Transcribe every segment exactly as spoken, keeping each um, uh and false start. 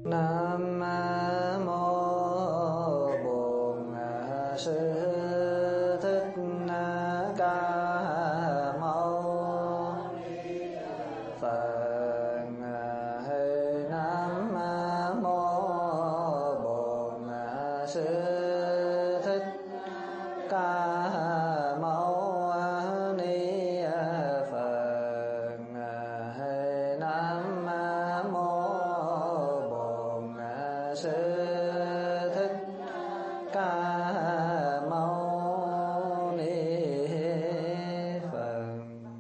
Nam mô Bổn Sư Thích Ca Mâu Phật. Nam mô Bổn Sư Thích Ca Mâu Ni Phật. Nam mô Bổn Sư Thích Ca Mâu Ni Phật.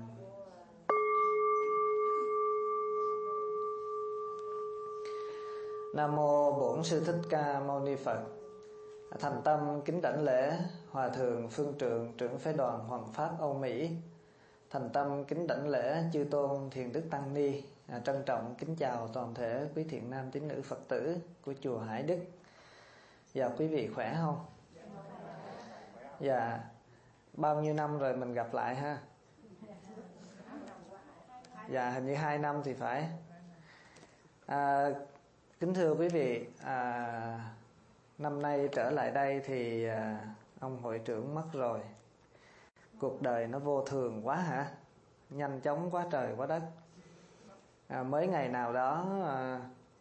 Nam mô Bổn Sư Thích Ca Mâu Ni Phật. Thành tâm kính đảnh lễ Hòa thượng Phương Trượng, trưởng phái đoàn Hoàng Pháp Âu Mỹ. Thành tâm kính đảnh lễ chư tôn Thiền Đức Tăng Ni. À, trân trọng kính chào toàn thể quý thiện nam tín nữ Phật tử của chùa Hải Đức. Dạ, quý vị khỏe không? Dạ, bao nhiêu năm rồi mình gặp lại ha? Dạ, hình như hai năm thì phải. À, kính thưa quý vị, à, năm nay trở lại đây thì à, ông hội trưởng mất rồi. Cuộc đời nó vô thường quá hả? Nhanh chóng quá trời quá đất. À, mới ngày nào đó à,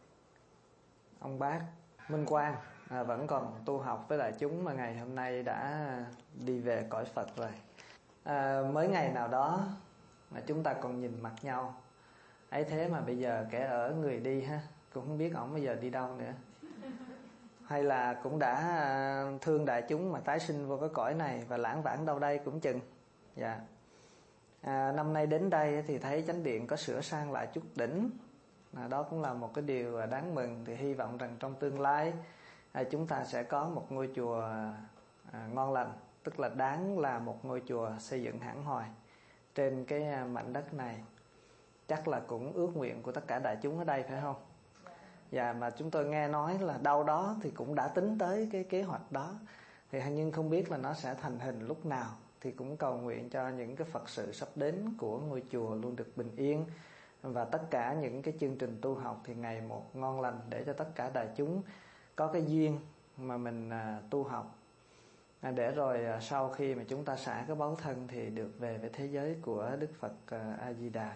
ông bác Minh Quang à, vẫn còn tu học với lại chúng, mà ngày hôm nay đã đi về cõi Phật rồi. À, mới ngày nào đó mà chúng ta còn nhìn mặt nhau, ấy thế mà bây giờ kẻ ở người đi ha, cũng không biết ổng bây giờ đi đâu nữa. Hay là cũng đã thương đại chúng mà tái sinh vô cái cõi này và lãng vãng đâu đây cũng chừng. Dạ. À, năm nay đến đây thì thấy chánh điện có sửa sang lại chút đỉnh. À, đó cũng là một cái điều đáng mừng. Thì hy vọng rằng trong tương lai à, chúng ta sẽ có một ngôi chùa à, ngon lành, tức là đáng là một ngôi chùa xây dựng hẳn hoài trên cái mảnh đất này. Chắc là cũng ước nguyện của tất cả đại chúng ở đây phải không? Dạ, mà chúng tôi nghe nói là đâu đó thì cũng đã tính tới cái kế hoạch đó. Thì nhưng không biết là nó sẽ thành hình lúc nào. Thì cũng cầu nguyện cho những cái Phật sự sắp đến của ngôi chùa luôn được bình yên. Và tất cả những cái chương trình tu học thì ngày một ngon lành, để cho tất cả đại chúng có cái duyên mà mình à, tu học. À, để rồi à, sau khi mà chúng ta xả cái báu thân thì được về với thế giới của Đức Phật à, A-di-đà.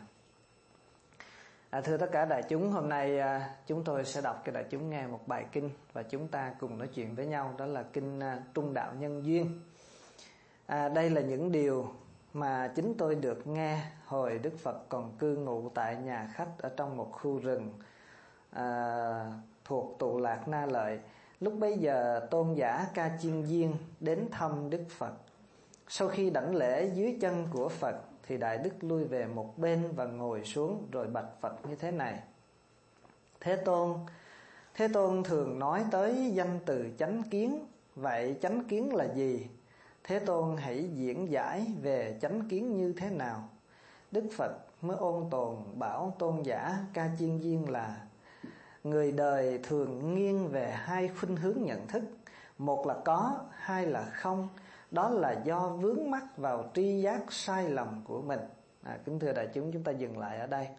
À, thưa tất cả đại chúng, hôm nay à, chúng tôi sẽ đọc cho đại chúng nghe một bài kinh và chúng ta cùng nói chuyện với nhau. Đó là kinh à, Trung Đạo Nhân Duyên. À, đây là những điều mà chính tôi được nghe hồi Đức Phật còn cư ngụ tại nhà khách ở trong một khu rừng à, thuộc Tụ Lạc Na Lợi. Lúc bấy giờ tôn giả Ca Chiên Duyên đến thăm Đức Phật. Sau khi đảnh lễ dưới chân của Phật thì Đại Đức lui về một bên và ngồi xuống rồi bạch Phật như thế này: Thế Tôn, Thế Tôn thường nói tới danh từ chánh kiến. Vậy chánh kiến là gì? Thế Tôn hãy diễn giải về chánh kiến như thế nào? Đức Phật mới ôn tồn bảo tôn giả Ca Chiên Duyên là: người đời thường nghiêng về hai khuynh hướng nhận thức. Một là có, hai là không. Đó là do vướng mắc vào tri giác sai lầm của mình. À, kính thưa đại chúng, chúng ta dừng lại ở đây.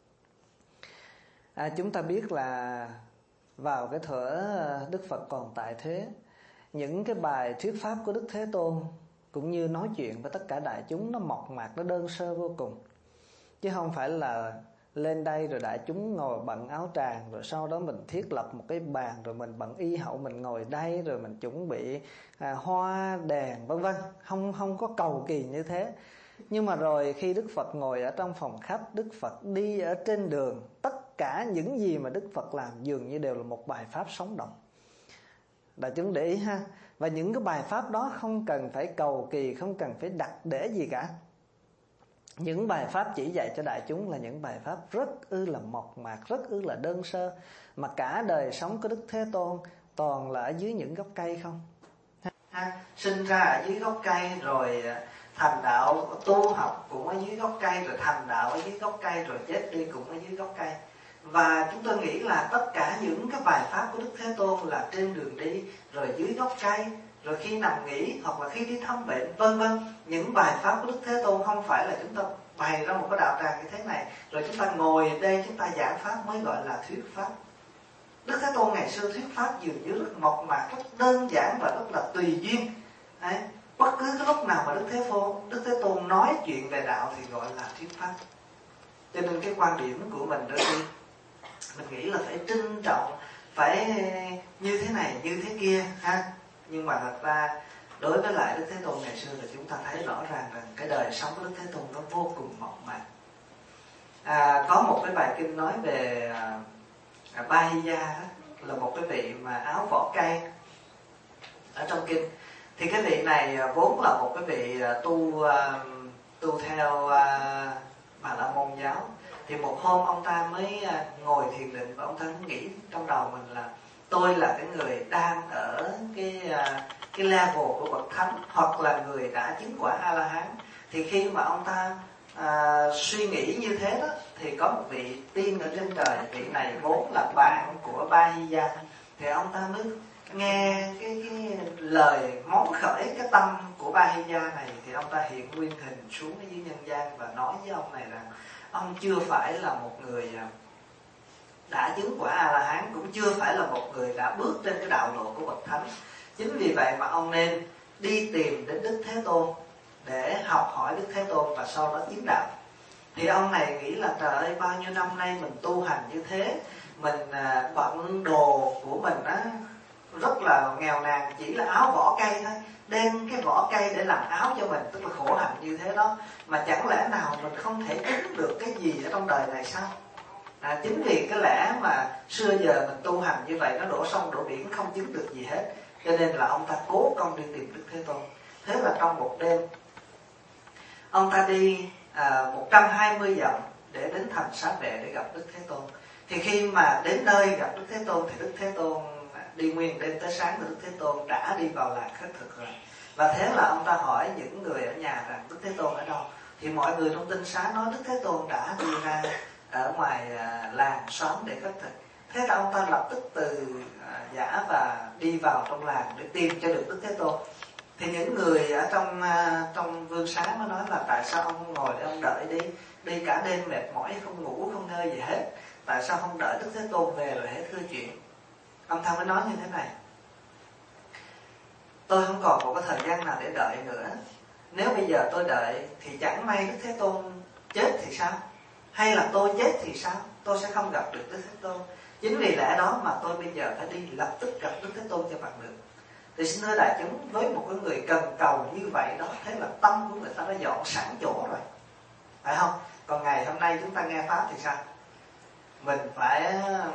À, chúng ta biết là vào cái thuở Đức Phật còn tại thế, những cái bài thuyết pháp của Đức Thế Tôn cũng như nói chuyện với tất cả đại chúng nó mộc mạc, nó đơn sơ vô cùng. Chứ không phải là lên đây rồi đại chúng ngồi bận áo tràng, rồi sau đó mình thiết lập một cái bàn, rồi mình bận y hậu mình ngồi đây, rồi mình chuẩn bị à, hoa đèn vân vân. Không không có cầu kỳ như thế. Nhưng mà rồi khi Đức Phật ngồi ở trong phòng khách, Đức Phật đi ở trên đường, tất cả những gì mà Đức Phật làm dường như đều là một bài pháp sống động. Đại chúng để ý ha. Và những cái bài pháp đó không cần phải cầu kỳ, không cần phải đặt để gì cả. Những bài pháp chỉ dạy cho đại chúng là những bài pháp rất ư là mộc mạc, rất ư là đơn sơ. Mà cả đời sống của Đức Thế Tôn toàn là ở dưới những gốc cây không. Ha, sinh ra ở dưới gốc cây, rồi thành đạo tu học cũng ở dưới gốc cây, rồi thành đạo ở dưới gốc cây, rồi chết đi cũng ở dưới gốc cây. Và chúng tôi nghĩ là tất cả những cái bài pháp của Đức Thế Tôn là trên đường đi, rồi dưới gốc cây, rồi khi nằm nghỉ, hoặc là khi đi thăm bệnh, vân vân. Những bài pháp của Đức Thế Tôn không phải là chúng ta bày ra một cái đạo tràng như thế này, rồi chúng ta ngồi đây chúng ta giảng pháp mới gọi là thuyết pháp. Đức Thế Tôn ngày xưa thuyết pháp dường như rất mộc mạc, rất đơn giản và rất là tùy duyên. Đấy, bất cứ cái lúc nào mà Đức Thế Tôn Đức Thế Tôn nói chuyện về đạo thì gọi là thuyết pháp. Cho nên cái quan điểm của mình đôi khi mình nghĩ là phải trân trọng, phải như thế này như thế kia ha. Nhưng mà thật ra đối với lại Đức Thế Tôn ngày xưa là chúng ta thấy rõ ràng rằng cái đời sống của Đức Thế Tôn nó vô cùng mộc mạc. À, có một cái bài kinh nói về à, Ba-hi-ya đó, là một cái vị mà áo vỏ cây ở trong kinh. Thì cái vị này vốn là một cái vị tu uh, tu theo uh, Bà La Môn giáo. Thì một hôm ông ta mới uh, ngồi thiền định và ông ta nghĩ trong đầu mình là tôi là cái người đang ở cái uh, cái level của bậc thánh, hoặc là người đã chứng quả A La Hán. Thì khi mà ông ta uh, suy nghĩ như thế đó, thì có một vị tiên ở trên trời, vị này vốn là bạn của Ba-hi-ya. Thì ông ta mới nghe cái, cái lời món khởi cái tâm của Ba-hi-ya này, thì ông ta hiện nguyên hình xuống ở dưới nhân gian và nói với ông này rằng ông chưa phải là một người đã chứng quả A La Hán, cũng chưa phải là một người đã bước trên cái đạo lộ của bậc thánh. Chính vì vậy mà ông nên đi tìm đến Đức Thế Tôn để học hỏi Đức Thế Tôn và sau đó chứng đạo. Thì ông này nghĩ là trời ơi, bao nhiêu năm nay mình tu hành như thế, mình à, bận đồ của mình á rất là nghèo nàn, chỉ là áo vỏ cây thôi, đem cái vỏ cây để làm áo cho mình, tức là khổ hạnh như thế đó, mà chẳng lẽ nào mình không thể chứng được cái gì ở trong đời này sao? À, chính vì cái lẽ mà xưa giờ mình tu hành như vậy, nó đổ sông đổ biển không chứng được gì hết, cho nên là ông ta cố công đi tìm Đức Thế Tôn. Thế là trong một đêm ông ta đi à, một trăm hai mươi dặm để đến thành Xá Vệ để gặp Đức Thế Tôn. Thì khi mà đến nơi gặp Đức Thế Tôn thì Đức Thế Tôn đi nguyên đêm tới sáng, thì Đức Thế Tôn đã đi vào làng khất thực rồi. Và thế là ông ta hỏi những người ở nhà rằng Đức Thế Tôn ở đâu. Thì mọi người trong tinh xá nói Đức Thế Tôn đã đi ra ở ngoài à, làng xóm để khất thực. Thế là ông ta lập tức từ à, giả và đi vào trong làng để tìm cho được Đức Thế Tôn. Thì những người ở trong à, trong vương xá mới nói là tại sao ông không ngồi để ông đợi đi, đi cả đêm mệt mỏi không ngủ không ngơi gì hết, tại sao không đợi Đức Thế Tôn về rồi hãy thưa chuyện. Ông ta mới nói như thế này: tôi không còn một cái thời gian nào để đợi nữa. Nếu bây giờ tôi đợi thì chẳng may Đức Thế Tôn chết thì sao? Hay là tôi chết thì sao? Tôi sẽ không gặp được Đức Thế Tôn. Chính vì lẽ đó mà tôi bây giờ phải đi lập tức gặp Đức Thế Tôn cho bằng được. Thì xin thưa đại chúng, với một cái người cần cầu như vậy đó, thế là tâm của người ta đã dọn sẵn chỗ rồi, phải không? Còn ngày hôm nay chúng ta nghe pháp thì sao? Mình phải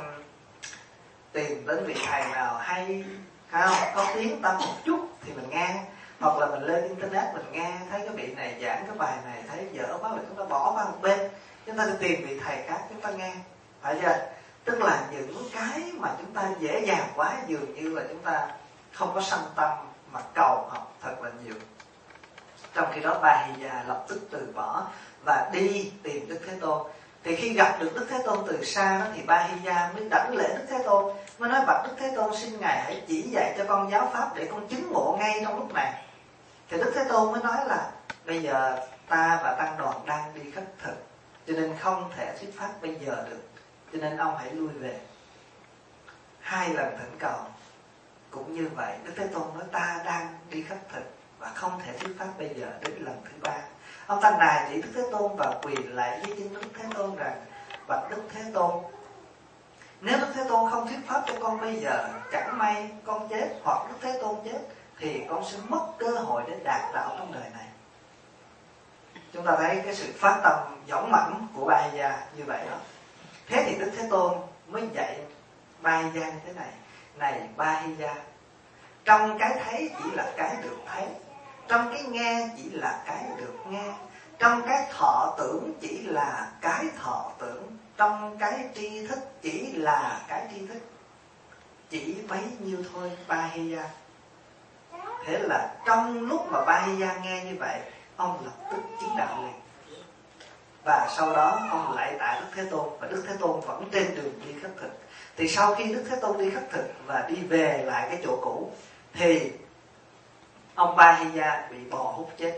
tìm đến vị thầy nào hay, hay không? Có tiếng tâm một chút thì mình nghe, hoặc là mình lên internet mình nghe thấy cái vị này giảng cái bài này thấy dở quá là chúng ta bỏ qua một bên, chúng ta đi tìm vị thầy khác chúng ta nghe, phải chưa? Tức là những cái mà chúng ta dễ dàng quá, dường như là chúng ta không có sanh tâm mà cầu học thật là nhiều. Trong khi đó Ba-hi-ya lập tức từ bỏ và đi tìm Đức Thế Tôn. Thì khi gặp được Đức Thế Tôn từ xa đó, thì Ba-hi-ya mới đảnh lễ Đức Thế Tôn, mới nói bạch Đức Thế Tôn xin Ngài hãy chỉ dạy cho con giáo pháp để con chứng ngộ ngay trong lúc này. Thì Đức Thế Tôn mới nói là bây giờ ta và tăng đoàn đang đi khất thực, cho nên không thể thuyết pháp bây giờ được, cho nên ông hãy lui về. Hai lần thỉnh cầu cũng như vậy, Đức Thế Tôn nói ta đang đi khất thực và không thể thuyết pháp bây giờ. Đến lần thứ ba, ông ta nài nỉ Đức Thế Tôn và quỳ lại với chân Đức Thế Tôn rằng bạch Đức Thế Tôn, nếu Đức Thế Tôn không thuyết pháp cho con bây giờ, chẳng may con chết hoặc Đức Thế Tôn chết, thì con sẽ mất cơ hội để đạt đạo trong đời này. Chúng ta thấy cái sự phát tâm dũng mãnh của Ba-hi-ya như vậy đó. Thế thì Đức Thế Tôn mới dạy Ba-hi-ya như thế này: này Ba-hi-ya, trong cái thấy chỉ là cái được thấy, trong cái nghe chỉ là cái được nghe, trong cái thọ tưởng chỉ là cái thọ tưởng, trong cái tri thức chỉ là cái tri thức. Chỉ bấy nhiêu thôi Ba-hi-ya. Thế là trong lúc mà Ba-hi-ya nghe như vậy, ông lập tức chứng đạo liền. Và sau đó ông lại tại Đức Thế Tôn, và Đức Thế Tôn vẫn trên đường đi khất thực. Thì sau khi Đức Thế Tôn đi khất thực và đi về lại cái chỗ cũ, thì ông Ba-hi-ya bị bò hút chết.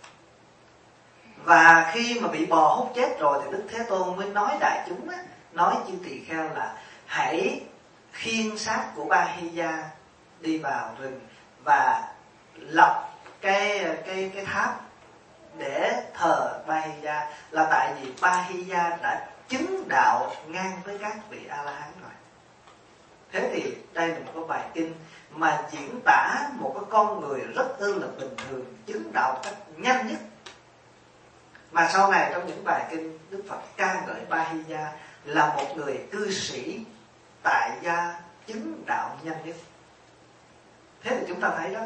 Và khi mà bị bò hút chết rồi thì Đức Thế Tôn mới nói đại chúng á, nói chư tỳ kheo là hãy khiêng xác của Bahiya đi vào rừng và lập cái cái cái tháp để thờ Bahiya, là tại vì Bahiya đã chứng đạo ngang với các vị A La Hán rồi. Thế thì đây là một cái bài kinh mà diễn tả một cái con người rất ư là bình thường chứng đạo cách nhanh nhất. Mà sau này trong những bài kinh, Đức Phật ca ngợi Bahiya là một người cư sĩ tại gia chứng đạo nhanh nhất. Thế thì chúng ta thấy đó,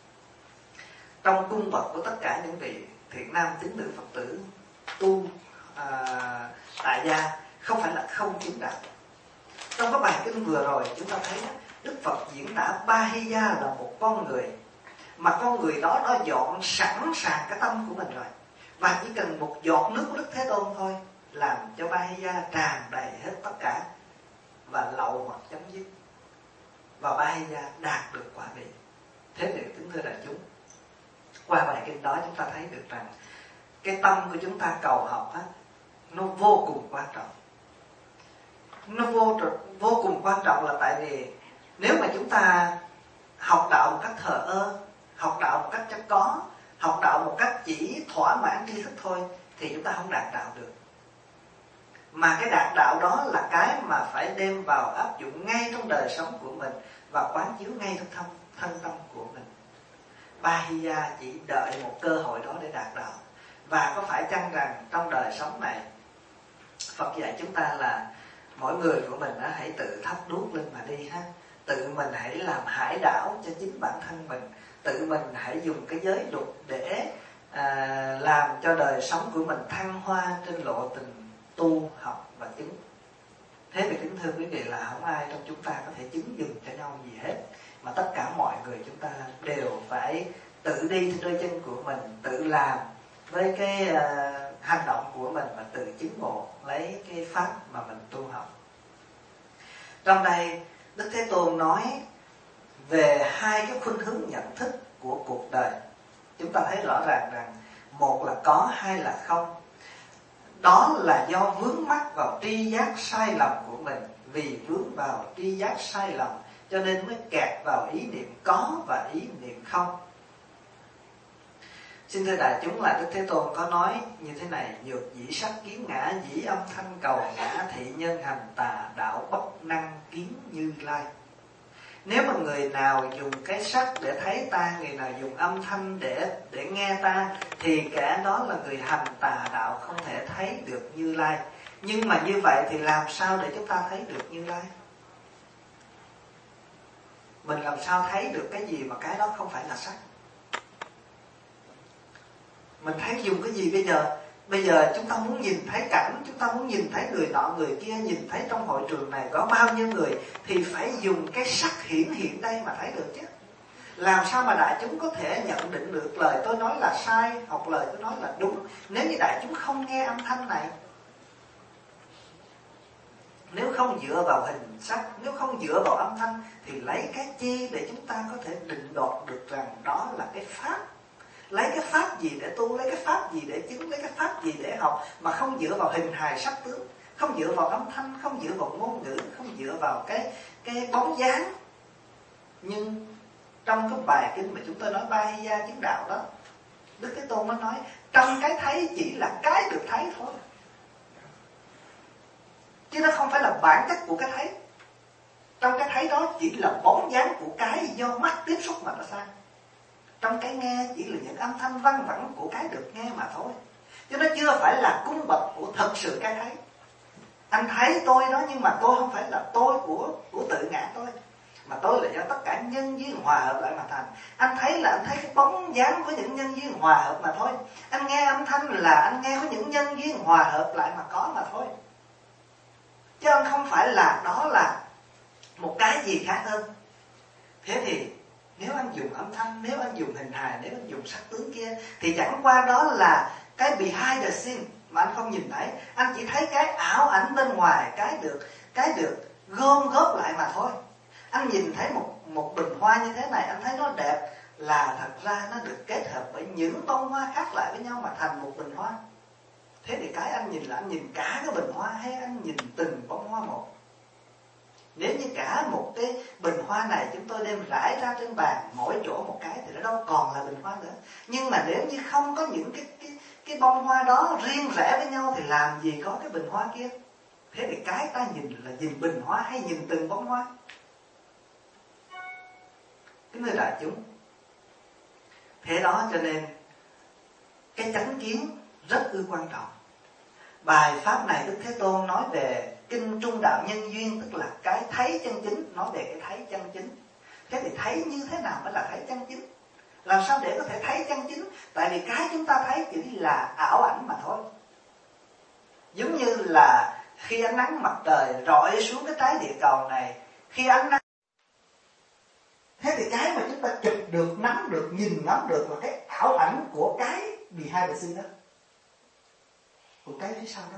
trong cung bậc của tất cả những vị thiện nam tín nữ Phật tử tu à, tại gia không phải là không chứng đạo. Trong cái bài kinh vừa rồi chúng ta thấy Đức Phật diễn tả Bahiya là một con người mà con người đó đã dọn sẵn sàng cái tâm của mình rồi, và chỉ cần một giọt nước của Đức Thế Tôn thôi làm cho Bahiya tràn đầy hết tất cả và lậu hoặc chấm dứt, và Bahiya đạt được quả vị. Thế thì kính thưa đại chúng, qua bài kinh đó chúng ta thấy được rằng cái tâm của chúng ta cầu học á, nó vô cùng quan trọng. Nó vô vô cùng quan trọng là tại vì nếu mà chúng ta học đạo một cách thờ ơ, học đạo một cách cho có, học đạo một cách chỉ thỏa mãn tri thức thôi, thì chúng ta không đạt đạo được. Mà cái đạt đạo đó là cái mà phải đem vào áp dụng ngay trong đời sống của mình và quán chiếu ngay trong thân, thân tâm của mình. Bahiya chỉ đợi một cơ hội đó để đạt đạo. Và có phải chăng rằng trong đời sống này Phật dạy chúng ta là mỗi người của mình đó, hãy tự thắp đuốc lên mà đi ha. Tự mình hãy làm hải đảo cho chính bản thân mình. Tự mình hãy dùng cái giới luật để à, làm cho đời sống của mình thăng hoa trên lộ trình tu, học và chứng. Thế thì kính thưa quý vị là không ai trong chúng ta có thể chứng dùm cho nhau gì hết, mà tất cả mọi người chúng ta đều phải tự đi trên đôi chân của mình, tự làm với cái uh, hành động của mình và tự chứng ngộ lấy cái pháp mà mình tu học. Trong đây Đức Thế Tôn nói về hai cái khuynh hướng nhận thức của cuộc đời. Chúng ta thấy rõ ràng rằng một là có, hai là không. Đó là do vướng mắc vào tri giác sai lầm của mình. Vì vướng vào tri giác sai lầm cho nên mới kẹt vào ý niệm có và ý niệm không. Xin thưa đại chúng là Đức Thế Tôn có nói như thế này: nhược dĩ sắc kiến ngã, dĩ âm thanh cầu ngã, thị nhân hành tà, đạo bất năng kiến Như Lai. Nếu mà người nào dùng cái sắc để thấy ta, người nào dùng âm thanh để để nghe ta, thì kẻ đó là người hành tà đạo, không thể thấy được Như Lai. Nhưng mà như vậy thì làm sao để chúng ta thấy được Như Lai? Mình làm sao thấy được cái gì mà cái đó không phải là sắc? Mình thấy dùng cái gì bây giờ? Bây giờ chúng ta muốn nhìn thấy cảnh, chúng ta muốn nhìn thấy người nọ người kia, nhìn thấy trong hội trường này có bao nhiêu người, thì phải dùng cái sắc hiển hiện đây mà thấy được chứ. Làm sao mà đại chúng có thể nhận định được lời tôi nói là sai, hoặc lời tôi nói là đúng, nếu như đại chúng không nghe âm thanh này? Nếu không dựa vào hình sắc, nếu không dựa vào âm thanh, thì lấy cái chi để chúng ta có thể định đoạt được rằng đó là cái pháp? Lấy cái pháp gì để tu, lấy cái pháp gì để chứng, lấy cái pháp gì để học, mà không dựa vào hình hài sắc tướng, không dựa vào âm thanh, không dựa vào ngôn ngữ, không dựa vào cái cái bóng dáng. Nhưng trong cái bài kinh mà chúng tôi nói Bahiya chứng đạo đó, Đức Thế Tôn mới nói trong cái thấy chỉ là cái được thấy thôi, chứ nó không phải là bản chất của cái thấy. Trong cái thấy đó chỉ là bóng dáng của cái do mắt tiếp xúc mà nó sai. Trong cái nghe chỉ là những âm thanh văng vẳng của cái được nghe mà thôi, chứ nó chưa phải là cung bậc của thật sự cái thấy. Anh thấy tôi đó, nhưng mà tôi không phải là tôi của của tự ngã tôi, mà tôi là do tất cả nhân duyên hòa hợp lại mà thành. Anh thấy là anh thấy cái bóng dáng của những nhân duyên hòa hợp mà thôi. Anh nghe âm thanh là anh nghe có những nhân duyên hòa hợp lại mà có mà thôi, chứ anh không phải là đó là một cái gì khác hơn. Thế thì nếu anh dùng âm thanh, nếu anh dùng hình hài, nếu anh dùng sắc tướng kia, thì chẳng qua đó là cái behind the scene mà anh không nhìn thấy. Anh chỉ thấy cái ảo ảnh bên ngoài, cái được cái được gom góp lại mà thôi. Anh nhìn thấy một một bình hoa như thế này, anh thấy nó đẹp, là thật ra nó được kết hợp bởi những bông hoa khác lại với nhau mà thành một bình hoa. Thế thì cái anh nhìn là anh nhìn cả cái bình hoa, hay anh nhìn từng bông hoa một? Nếu như cả một cái bình hoa này chúng tôi đem rải ra trên bàn mỗi chỗ một cái thì nó đâu còn là bình hoa nữa. Nhưng mà nếu như không có những cái cái cái bông hoa đó riêng rẽ với nhau thì làm gì có cái bình hoa kia. Thế thì cái ta nhìn là nhìn bình hoa hay nhìn từng bông hoa? Kính thưa đại chúng, thế đó cho nên cái chánh kiến rất ư quan trọng. Bài pháp này Đức Thế Tôn nói về kinh trung đạo nhân duyên, tức là cái thấy chân chính, nói về cái thấy chân chính. Thế thì thấy như thế nào mới là thấy chân chính? Làm sao để có thể thấy chân chính? Tại vì cái chúng ta thấy chỉ là ảo ảnh mà thôi. Giống như là khi ánh nắng mặt trời rọi xuống cái trái địa cầu này, khi ánh nắng, thế thì cái mà chúng ta chụp được, nắm được, nhìn ngắm được là cái ảo ảnh của cái behind the scene đó, của cái phía sau đó.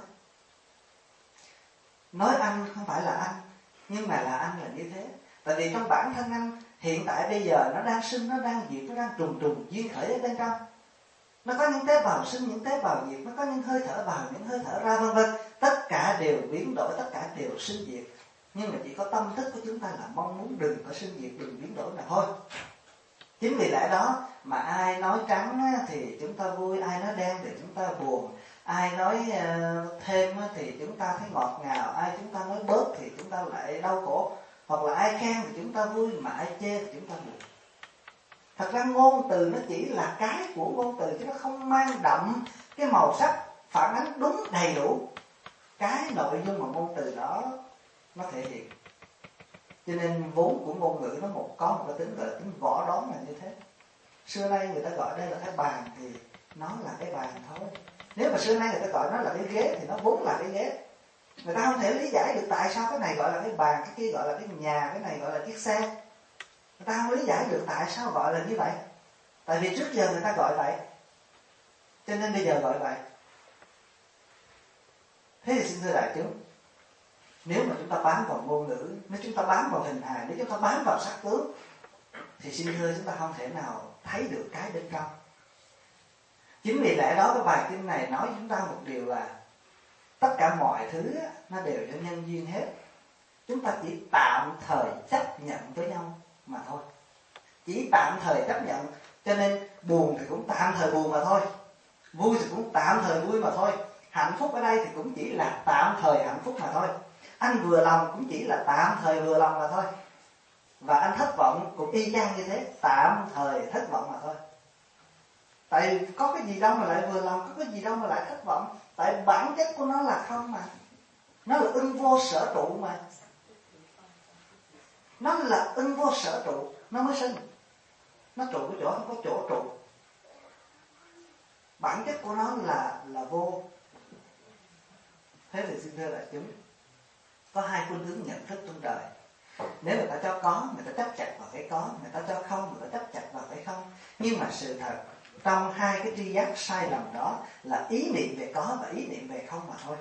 Nói anh không phải là anh, nhưng mà là anh là như thế. Tại vì trong bản thân anh hiện tại bây giờ nó đang sinh, nó đang diệt, nó đang trùng trùng duyên khởi ở bên trong. Nó có những tế bào sinh, những tế bào diệt, nó có những hơi thở vào, những hơi thở ra, vân vân. Tất cả đều biến đổi, tất cả đều sinh diệt. Nhưng mà chỉ có tâm thức của chúng ta là mong muốn đừng có sinh diệt, đừng biến đổi là thôi. Chính vì lẽ đó mà ai nói trắng thì chúng ta vui, ai nói đen thì chúng ta buồn, ai nói thêm thì chúng ta thấy ngọt ngào, ai chúng ta nói bớt thì chúng ta lại đau khổ. Hoặc là ai khen thì chúng ta vui, mà ai chê thì chúng ta buồn. Thật ra ngôn từ nó chỉ là cái của ngôn từ, chứ nó không mang đậm cái màu sắc phản ánh đúng đầy đủ cái nội dung mà ngôn từ đó nó thể hiện. Cho nên vốn của ngôn ngữ nó một có một cái tính gọi là tính võ đoán là như thế. Xưa nay người ta gọi đây là cái bàn thì nó là cái bàn thôi. Nếu mà xưa nay người ta gọi nó là cái ghế thì nó vốn là cái ghế. Người ta không thể lý giải được tại sao cái này gọi là cái bàn, cái kia gọi là cái nhà, cái này gọi là chiếc xe. Người ta không lý giải được tại sao gọi là như vậy. Tại vì trước giờ người ta gọi vậy, cho nên bây giờ gọi vậy. Thế thì xin thưa đại chúng, nếu mà chúng ta bám vào ngôn ngữ, nếu chúng ta bám vào hình hài, nếu chúng ta bám vào sắc tướng, thì xin thưa chúng ta không thể nào thấy được cái bên trong. Chính vì lẽ đó cái bài kinh này nói chúng ta một điều là tất cả mọi thứ nó đều do nhân duyên hết. Chúng ta chỉ tạm thời chấp nhận với nhau mà thôi. Chỉ tạm thời chấp nhận. Cho nên buồn thì cũng tạm thời buồn mà thôi, vui thì cũng tạm thời vui mà thôi. Hạnh phúc ở đây thì cũng chỉ là tạm thời hạnh phúc mà thôi. Anh vừa lòng cũng chỉ là tạm thời vừa lòng mà thôi. Và anh thất vọng cũng y chang như thế, tạm thời thất vọng mà thôi. Tại có cái gì đâu mà lại vừa lòng, có cái gì đâu mà lại thất vọng. Tại bản chất của nó là không mà. Nó là ưng vô sở trụ mà. Nó là ưng vô sở trụ, nó mới sinh. Nó trụ cái chỗ, không có chỗ trụ. Bản chất của nó là là vô. Thế thì xin thưa đại chúng, có hai khuynh hướng nhận thức trong đời. Nếu người ta cho có, người ta chấp chặt vào cái có. Người ta cho không, người ta chấp chặt vào cái không. Nhưng mà sự thật trong hai cái tri giác sai lầm đó là ý niệm về có và ý niệm về không mà thôi.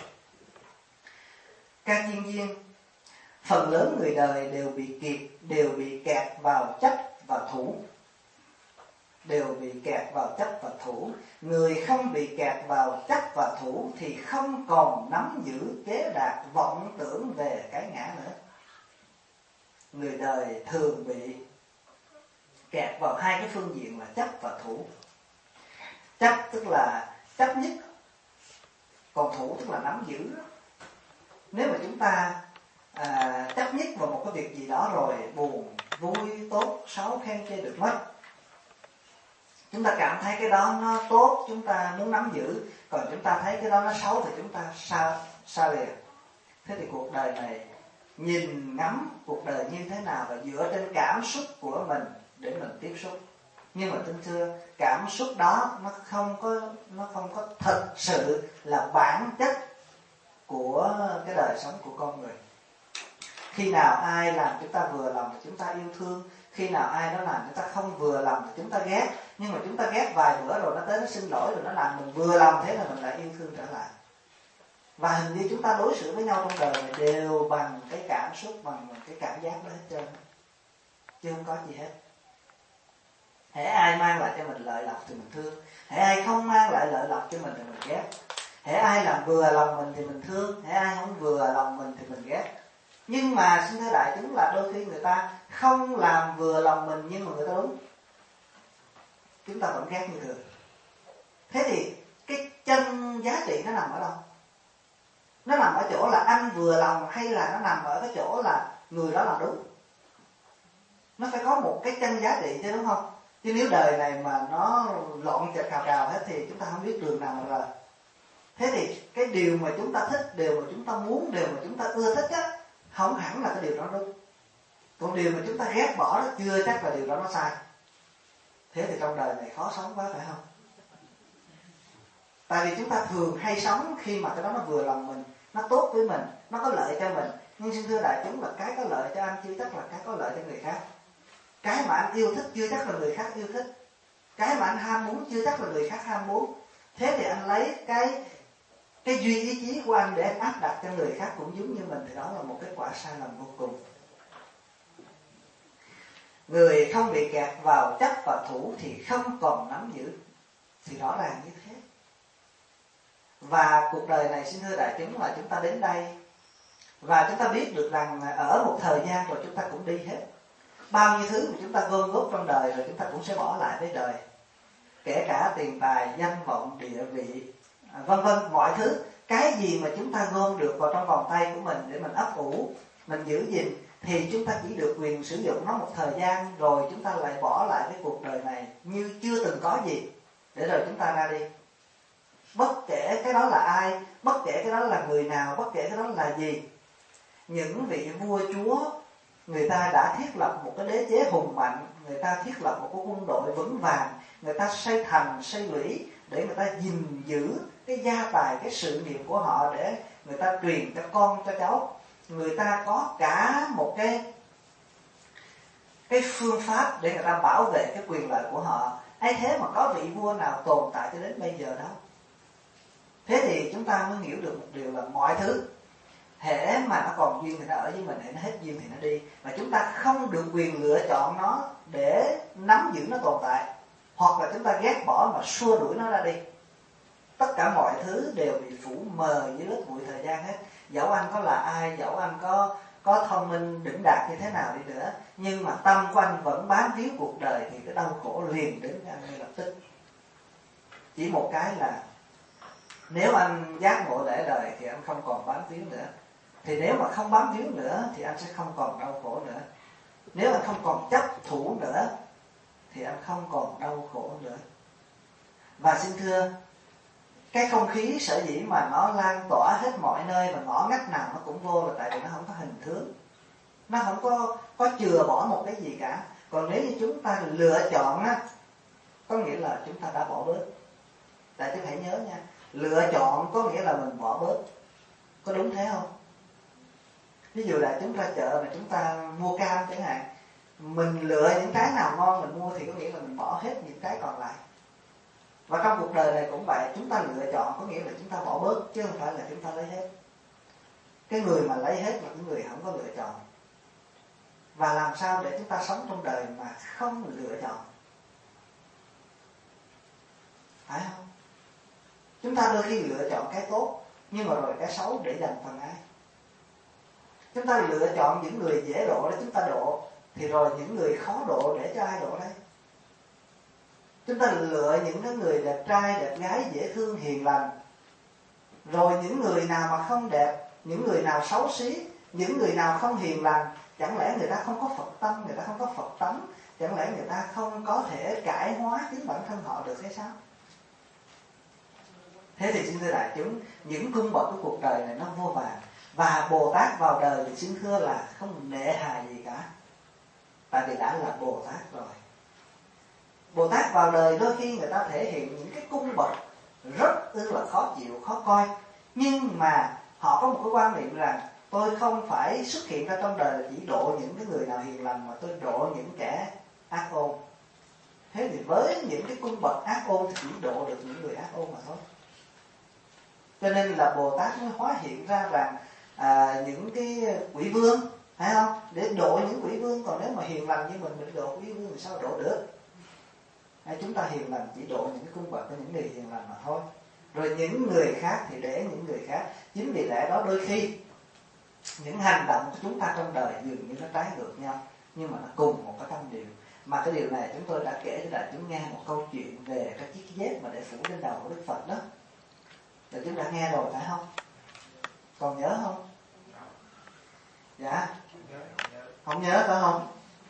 Các chuyên viên, phần lớn người đời đều bị kiệt, đều bị kẹt vào chấp và thủ. Đều bị kẹt vào chấp và thủ. Người không bị kẹt vào chấp và thủ thì không còn nắm giữ kế đạt vọng tưởng về cái ngã nữa. Người đời thường bị kẹt vào hai cái phương diện là chấp và thủ. Chấp tức là chấp nhất, còn thủ tức là nắm giữ. Nếu mà chúng ta à, chấp nhất vào một cái việc gì đó rồi buồn, vui, tốt, xấu, khen chê được mất, chúng ta cảm thấy cái đó nó tốt, chúng ta muốn nắm giữ. Còn chúng ta thấy cái đó nó xấu thì chúng ta xa, xa lìa. Thế thì cuộc đời này nhìn ngắm cuộc đời như thế nào và dựa trên cảm xúc của mình để mình tiếp xúc. Nhưng mà tin thưa, cảm xúc đó nó không có nó không có thật sự là bản chất của cái đời sống của con người. Khi nào ai làm chúng ta vừa lòng thì chúng ta yêu thương, khi nào ai đó làm chúng ta không vừa lòng thì chúng ta ghét. Nhưng mà chúng ta ghét vài bữa rồi nó tới nó xin lỗi rồi nó làm mình vừa lòng, thế là mình lại yêu thương trở lại. Và hình như chúng ta đối xử với nhau trong đời này đều bằng cái cảm xúc, bằng cái cảm giác đó hết trơn, chứ không có gì hết. Hễ ai mang lại cho mình lợi lộc thì mình thương, hễ ai không mang lại lợi lộc cho mình thì mình ghét. Hễ ai làm vừa lòng mình thì mình thương, hễ ai không vừa lòng mình thì mình ghét. Nhưng mà xin thưa đại chúng là đôi khi người ta không làm vừa lòng mình nhưng mà người ta đúng, chúng ta vẫn ghét như thường. Thế thì cái chân giá trị nó nằm ở đâu? Nó nằm ở chỗ là anh vừa lòng, hay là nó nằm ở cái chỗ là người đó làm đúng? Nó phải có một cái chân giá trị chứ, đúng không? Chứ nếu đời này mà nó loạn chật cào cào hết thì chúng ta không biết đường nào mà rời. Thế thì cái điều mà chúng ta thích, điều mà chúng ta muốn, điều mà chúng ta ưa thích á, không hẳn là cái điều đó đúng. Còn điều mà chúng ta ghét bỏ đó chưa chắc là điều đó nó sai. Thế thì trong đời này khó sống quá, phải không? Tại vì chúng ta thường hay sống khi mà cái đó nó vừa lòng mình, nó tốt với mình, nó có lợi cho mình. Nhưng xin thưa đại chúng là cái có lợi cho anh chưa chắc là cái có lợi cho người khác. Cái mà anh yêu thích chưa chắc là người khác yêu thích. Cái mà anh ham muốn chưa chắc là người khác ham muốn. Thế thì anh lấy cái cái duy ý chí của anh để anh áp đặt cho người khác cũng giống như mình, thì đó là một kết quả sai lầm vô cùng. Người không bị kẹt vào chấp và thủ thì không còn nắm giữ. Thì rõ ràng như thế. Và cuộc đời này xin thưa đại chúng là chúng ta đến đây và chúng ta biết được rằng ở một thời gian rồi chúng ta cũng đi hết. Bao nhiêu thứ mà chúng ta gom góp trong đời rồi chúng ta cũng sẽ bỏ lại với đời. Kể cả tiền tài, danh vọng, địa vị, vân vân, mọi thứ. Cái gì mà chúng ta gom được vào trong vòng tay của mình để mình ấp ủ, mình giữ gìn, thì chúng ta chỉ được quyền sử dụng nó một thời gian, rồi chúng ta lại bỏ lại cái cuộc đời này như chưa từng có gì, để rồi chúng ta ra đi. Bất kể cái đó là ai, bất kể cái đó là người nào, bất kể cái đó là gì. Những vị vua chúa, người ta đã thiết lập một cái đế chế hùng mạnh, người ta thiết lập một cái quân đội vững vàng, người ta xây thành, xây lũy để người ta gìn giữ cái gia tài, cái sự nghiệp của họ để người ta truyền cho con, cho cháu. Người ta có cả một cái cái phương pháp để người ta bảo vệ cái quyền lợi của họ. Ấy thế mà có vị vua nào tồn tại cho đến bây giờ đâu. Thế thì chúng ta mới hiểu được một điều là mọi thứ hễ mà nó còn duyên thì nó ở với mình, hễ nó hết duyên thì nó đi. Mà chúng ta không được quyền lựa chọn nó để nắm giữ nó tồn tại, hoặc là chúng ta ghét bỏ mà xua đuổi nó ra đi. Tất cả mọi thứ đều bị phủ mờ dưới lớp bụi thời gian hết. Dẫu anh có là ai, dẫu anh có có thông minh đỉnh đạt như thế nào đi nữa, nhưng mà tâm của anh vẫn bám víu cuộc đời thì cái đau khổ liền đến với anh ngay lập tức. Chỉ một cái là nếu anh giác ngộ để đời thì anh không còn bám víu nữa. Thì nếu mà không bám víu nữa thì anh sẽ không còn đau khổ nữa. Nếu anh không còn chấp thủ nữa thì anh không còn đau khổ nữa. Và xin thưa, cái không khí sở dĩ mà nó lan tỏa hết mọi nơi và ngõ ngách nào nó cũng vô là tại vì nó không có hình tướng, nó không có có chừa bỏ một cái gì cả. Còn nếu như chúng ta lựa chọn á, có nghĩa là chúng ta đã bỏ bớt. Tại chúng hãy nhớ nha, lựa chọn có nghĩa là mình bỏ bớt. Có đúng thế không? Ví dụ là chúng ra chợ mà chúng ta mua cam chẳng hạn, mình lựa những cái nào ngon mình mua thì có nghĩa là mình bỏ hết những cái còn lại. Và trong cuộc đời này cũng vậy, chúng ta lựa chọn có nghĩa là chúng ta bỏ bớt, chứ không phải là chúng ta lấy hết. Cái người mà lấy hết là cái người không có lựa chọn. Và làm sao để chúng ta sống trong đời mà không lựa chọn? Phải không? Chúng ta đôi khi lựa chọn cái tốt, nhưng mà rồi cái xấu để dành phần ai? Chúng ta lựa chọn những người dễ độ để chúng ta độ, thì rồi những người khó độ để cho ai độ đây? Chúng ta lựa những cái người đẹp trai, đẹp gái, dễ thương, hiền lành. Rồi những người nào mà không đẹp, những người nào xấu xí, những người nào không hiền lành, chẳng lẽ người ta không có Phật tâm, người ta không có Phật tánh, chẳng lẽ người ta không có thể cải hóa chính bản thân họ được hay sao? Thế thì xin thưa đại chúng, những cung bậc của cuộc đời này nó vô vàn. Và Bồ Tát vào đời thì xin thưa là không nể hà gì cả. Tại vì đã là Bồ Tát rồi. Bồ Tát vào đời đôi khi người ta thể hiện những cái cung bậc rất ư là khó chịu, khó coi. Nhưng mà họ có một cái quan niệm rằng tôi không phải xuất hiện ra trong đời là chỉ độ những cái người nào hiền lành, mà tôi độ những kẻ ác ôn. Thế thì với những cái cung bậc ác ôn thì chỉ độ được những người ác ôn mà thôi. Cho nên là Bồ Tát mới hóa hiện ra rằng à, những cái quỷ vương, phải không? Để độ những quỷ vương. Còn nếu mà hiền lành như mình, mình độ quỷ vương thì sao độ được? Hay chúng ta hiền lành chỉ độ những cung bậc của những người hiền lành mà thôi. Rồi những người khác thì để những người khác. Chính vì lẽ đó đôi khi những hành động của chúng ta trong đời dường như nó trái ngược nhau, nhưng mà nó cùng một cái tâm điều. Mà cái điều này chúng tôi đã kể cho đại chúng nghe một câu chuyện về cái chiếc dép mà để phủ lên đầu của Đức Phật đó. Đại chúng đã nghe rồi phải không? Còn nhớ không? Dạ. Không nhớ phải không?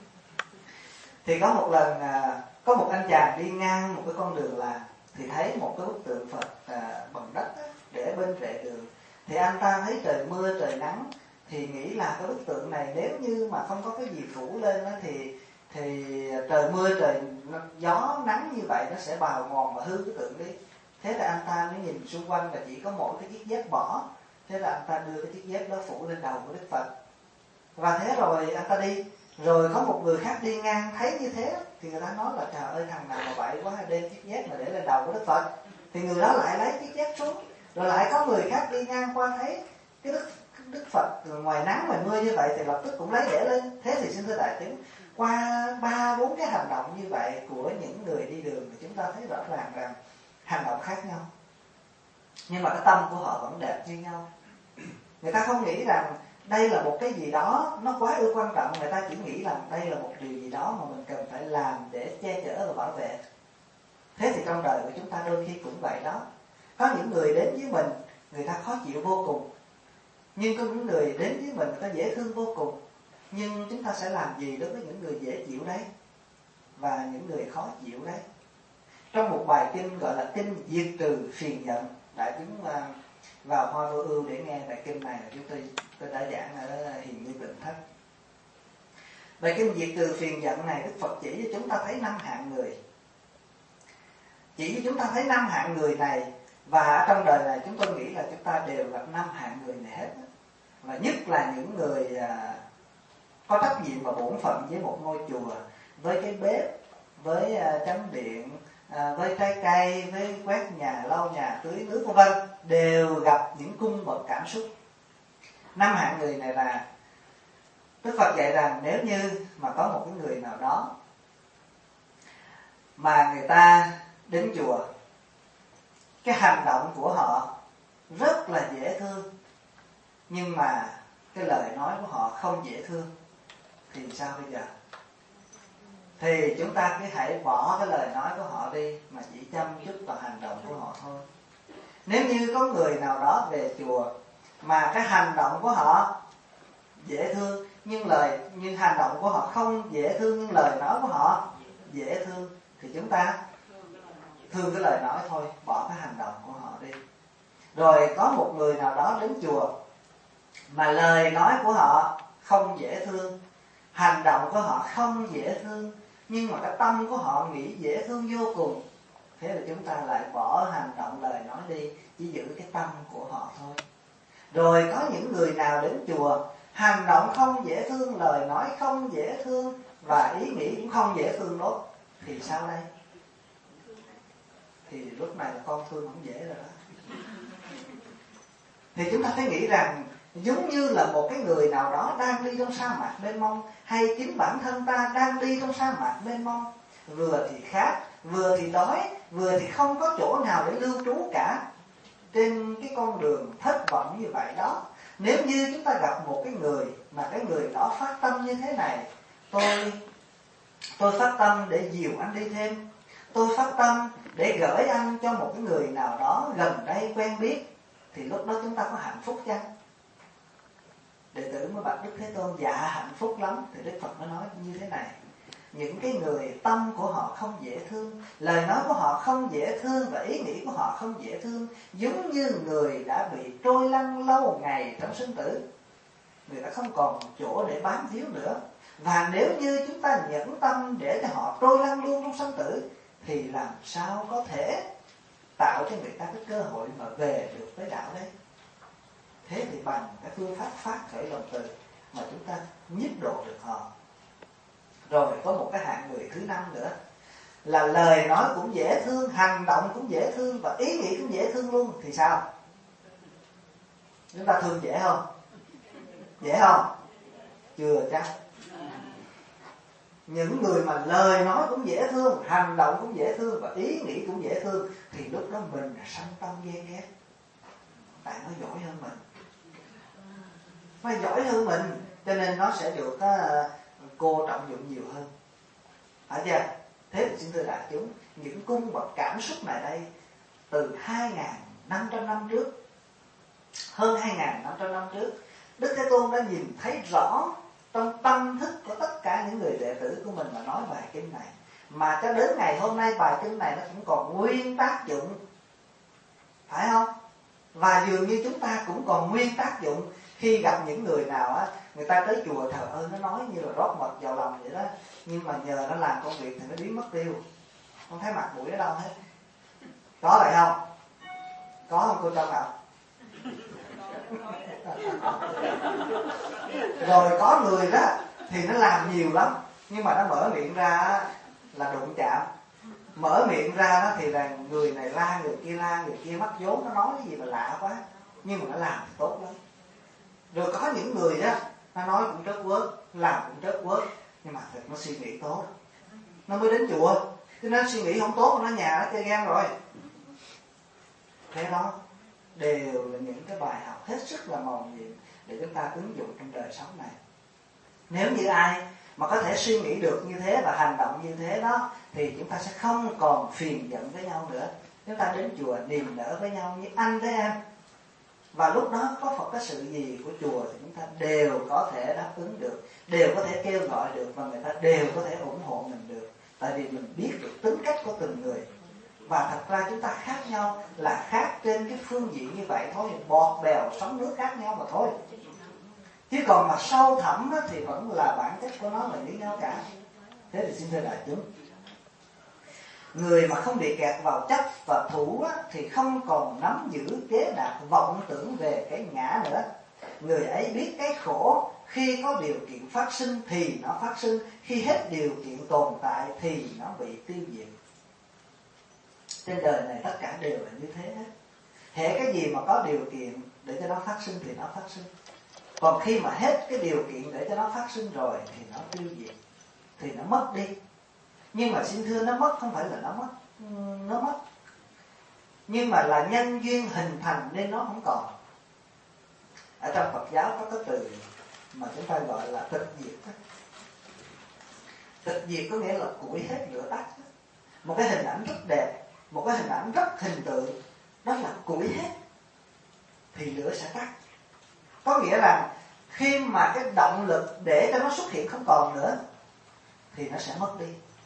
Thì có một lần à, có một anh chàng đi ngang một cái con đường làng, thì thấy một cái bức tượng Phật à, bằng đất á, để bên vệ đường. Thì anh ta thấy trời mưa trời nắng, thì nghĩ là cái bức tượng này nếu như mà không có cái gì phủ lên đó, thì thì trời mưa trời gió nắng như vậy nó sẽ bào mòn và hư cái tượng đi. Thế là anh ta mới nhìn xung quanh và chỉ có mỗi cái chiếc dép bỏ. Thế là anh ta đưa cái chiếc dép đó phủ lên đầu của Đức Phật. Và thế rồi anh ta đi. Rồi có một người khác đi ngang thấy như thế, thì người ta nói là trời ơi, thằng nào mà bậy quá, đem chiếc dép mà để lên đầu của Đức Phật. Thì người đó lại lấy chiếc dép xuống. Rồi lại có người khác đi ngang qua thấy cái Đức, Đức Phật ngoài nắng ngoài mưa như vậy, thì lập tức cũng lấy để lên. Thế thì xin thưa đại chúng, qua ba bốn cái hành động như vậy của những người đi đường thì chúng ta thấy rõ ràng rằng hành động khác nhau, nhưng mà cái tâm của họ vẫn đẹp như nhau. Người ta không nghĩ rằng đây là một cái gì đó nó quá ư quan trọng, người ta chỉ nghĩ rằng đây là một điều gì đó mà mình cần phải làm để che chở và bảo vệ. Thế thì trong đời của chúng ta đôi khi cũng vậy đó. Có những người đến với mình, người ta khó chịu vô cùng, nhưng có những người đến với mình, người ta dễ thương vô cùng. Nhưng chúng ta sẽ làm gì đối với những người dễ chịu đấy và những người khó chịu đấy? Trong một bài kinh gọi là kinh diệt trừ phiền giận, đại chúng vào Hoa Vô Ưu để nghe bài kinh này, chúng tôi tôi đã giảng ở Hiền Như Tịnh Thất. Bài kinh diệt trừ phiền giận này, Đức Phật chỉ cho chúng ta thấy năm hạng người. Chỉ cho chúng ta thấy năm hạng người này, và trong đời này chúng tôi nghĩ là chúng ta đều gặp năm hạng người này hết. Và nhất là những người à, có trách nhiệm và bổn phận với một ngôi chùa, với cái bếp, với à, chánh điện, à, với trái cây, với quét nhà, lau nhà, tưới nước vân vân, đều gặp những cung bậc cảm xúc. Năm hạng người này là Đức Phật dạy rằng nếu như mà có một cái người nào đó mà người ta đến chùa, cái hành động của họ rất là dễ thương, nhưng mà cái lời nói của họ không dễ thương, thì sao bây giờ? Thì chúng ta cứ hãy bỏ cái lời nói của họ đi, mà chỉ chăm chút vào hành động của họ thôi. Nếu như có người nào đó về chùa mà cái hành động của họ dễ thương, nhưng lời nhưng hành động của họ không dễ thương, nhưng lời nói của họ dễ thương, thì chúng ta thương cái lời nói thôi, bỏ cái hành động của họ đi. Rồi có một người nào đó đến chùa mà lời nói của họ không dễ thương, hành động của họ không dễ thương, nhưng mà cái tâm của họ nghĩ dễ thương vô cùng, thế là chúng ta lại bỏ hành động lời nói đi, chỉ giữ cái tâm của họ thôi. Rồi có những người nào đến chùa, hành động không dễ thương, lời nói không dễ thương, và ý nghĩ cũng không dễ thương đó, thì sao đây? Thì lúc này là con thương không dễ rồi đó. Thì chúng ta phải nghĩ rằng giống như là một cái người nào đó đang đi trong sa mạc mênh mông, hay chính bản thân ta đang đi trong sa mạc mênh mông, vừa thì khát, vừa thì đói, vừa thì không có chỗ nào để lưu trú cả, trên cái con đường thất vọng như vậy đó. Nếu như chúng ta gặp một cái người mà cái người đó phát tâm như thế này, tôi tôi phát tâm để dìu anh đi thêm, tôi phát tâm để gửi anh cho một cái người nào đó gần đây quen biết, thì lúc đó chúng ta có hạnh phúc chăng? Đệ tử mới bạch Đức Thế Tôn: dạ hạnh phúc lắm. Thì Đức Phật mới nói như thế này: những cái người tâm của họ không dễ thương, lời nói của họ không dễ thương, và ý nghĩ của họ không dễ thương, giống như người đã bị trôi lăn lâu ngày trong sinh tử, người ta không còn chỗ để bám víu nữa. Và nếu như chúng ta nhẫn tâm để cho họ trôi lăn luôn trong sinh tử, thì làm sao có thể tạo cho người ta cái cơ hội mà về được với đạo đấy? Thế thì bằng cái phương pháp phát khởi lòng từ mà chúng ta nhiếp độ được họ. Rồi có một cái hạng người thứ năm nữa, là lời nói cũng dễ thương, hành động cũng dễ thương, và ý nghĩ cũng dễ thương luôn, thì sao? Chúng ta thương dễ không? Dễ không? Chưa chắc. Những người mà lời nói cũng dễ thương, hành động cũng dễ thương, và ý nghĩ cũng dễ thương, thì lúc đó mình sanh tâm ghen ghét, tại nó giỏi hơn mình. nó giỏi hơn mình, cho nên nó sẽ được uh, cô trọng dụng nhiều hơn. Phải chưa? Thế thì xin thưa đại chúng, những cung bậc cảm xúc này đây từ hai nghìn năm trăm năm trước, hơn hai nghìn năm trăm năm trước, Đức Thế Tôn đã nhìn thấy rõ trong tâm thức của tất cả những người đệ tử của mình mà nói bài kinh này. Mà cho đến ngày hôm nay bài kinh này nó cũng còn nguyên tác dụng, phải không? Và dường như chúng ta cũng còn nguyên tác dụng khi gặp những người nào á, người ta tới chùa thờ ơ, nó nói như là rót mật vào lòng vậy đó, nhưng mà nhờ nó làm công việc thì nó biến mất tiêu, không thấy mặt mũi nó đâu hết. Có vậy không? Có không cô Trâm ạ? Rồi có người đó thì nó làm nhiều lắm, nhưng mà nó mở miệng ra là đụng chạm. Mở miệng ra đó thì là người này la, người kia la, người kia mắc vốn, nó nói cái gì mà lạ quá, nhưng mà nó làm thì tốt lắm. Rồi có những người đó, nó nói cũng trớt quớt, làm cũng trớt quớt, nhưng mà thật nó suy nghĩ tốt, nó mới đến chùa. Cho nên suy nghĩ không tốt, nó nhà nó chơi game rồi. Thế đó đều là những cái bài học hết sức là màu nhiệm để chúng ta ứng dụng trong đời sống này. Nếu như ai mà có thể suy nghĩ được như thế và hành động như thế đó, thì chúng ta sẽ không còn phiền giận với nhau nữa. Chúng ta đến chùa niềm nở với nhau như anh với em. Và lúc đó có Phật có sự gì của chùa thì chúng ta đều có thể đáp ứng được, đều có thể kêu gọi được, và người ta đều có thể ủng hộ mình được. Tại vì mình biết được tính cách của từng người. Và thật ra chúng ta khác nhau là khác trên cái phương diện như vậy thôi, bọt bèo sống nước khác nhau mà thôi. Chứ còn mà sâu thẳm thì vẫn là bản chất của nó là như nhau cả. Thế thì xin thưa đại chúng, người mà không bị kẹt vào chấp và thủ thì không còn nắm giữ kế đạt vọng tưởng về cái ngã nữa. Người ấy biết cái khổ khi có điều kiện phát sinh thì nó phát sinh, khi hết điều kiện tồn tại thì nó bị tiêu diệt. Trên đời này tất cả đều là như thế hết. Hễ cái gì mà có điều kiện để cho nó phát sinh thì nó phát sinh. Còn khi mà hết cái điều kiện để cho nó phát sinh rồi thì nó tiêu diệt, thì nó mất đi. Nhưng mà xin thưa, nó mất không phải là nó mất, nó mất, nhưng mà là nhân duyên hình thành nên nó không còn. Ở trong Phật giáo có cái từ mà chúng ta gọi là tịch diệt. Tịch diệt có nghĩa là củi hết lửa tắt. Một cái hình ảnh rất đẹp, một cái hình ảnh rất hình tượng, đó là củi hết thì lửa sẽ tắt. Có nghĩa là khi mà cái động lực để cho nó xuất hiện không còn nữa thì nó sẽ mất đi.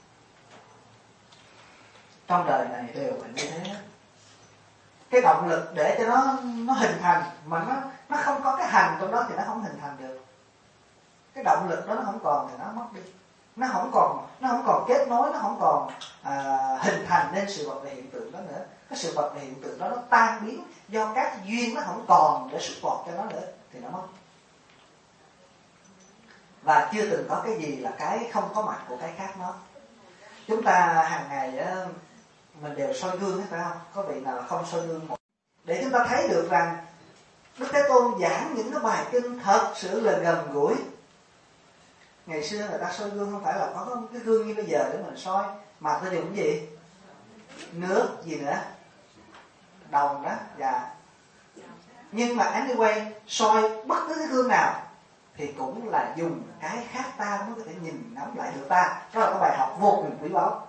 Trong đời này đều là như thế. Cái động lực để cho nó nó hình thành mà nó nó không có cái hành trong đó thì nó không hình thành được. Cái động lực đó nó không còn thì nó mất đi. Nó không còn nó không còn kết nối, nó không còn à, hình thành nên sự vật và hiện tượng đó nữa. Cái sự vật và hiện tượng đó nó tan biến do các duyên nó không còn để support cho nó nữa thì nó mất. Và chưa từng có cái gì là cái không có mặt của cái khác nó. Chúng ta hàng ngày á, mình đều soi gương hết phải không? Có vị nào không soi gương một để chúng ta thấy được rằng Đức Thế Tôn giảng những cái bài kinh thật sự là gần gũi. Ngày xưa người ta soi gương không phải là có cái gương như bây giờ để mình soi, mà ta dùng cái gì? Nước gì nữa? Đồng đó, dạ. Nhưng mà anyway, soi bất cứ cái gương nào thì cũng là dùng cái khác ta mới có thể nhìn ngắm lại được ta. Đó là cái bài học vô cùng quý báu.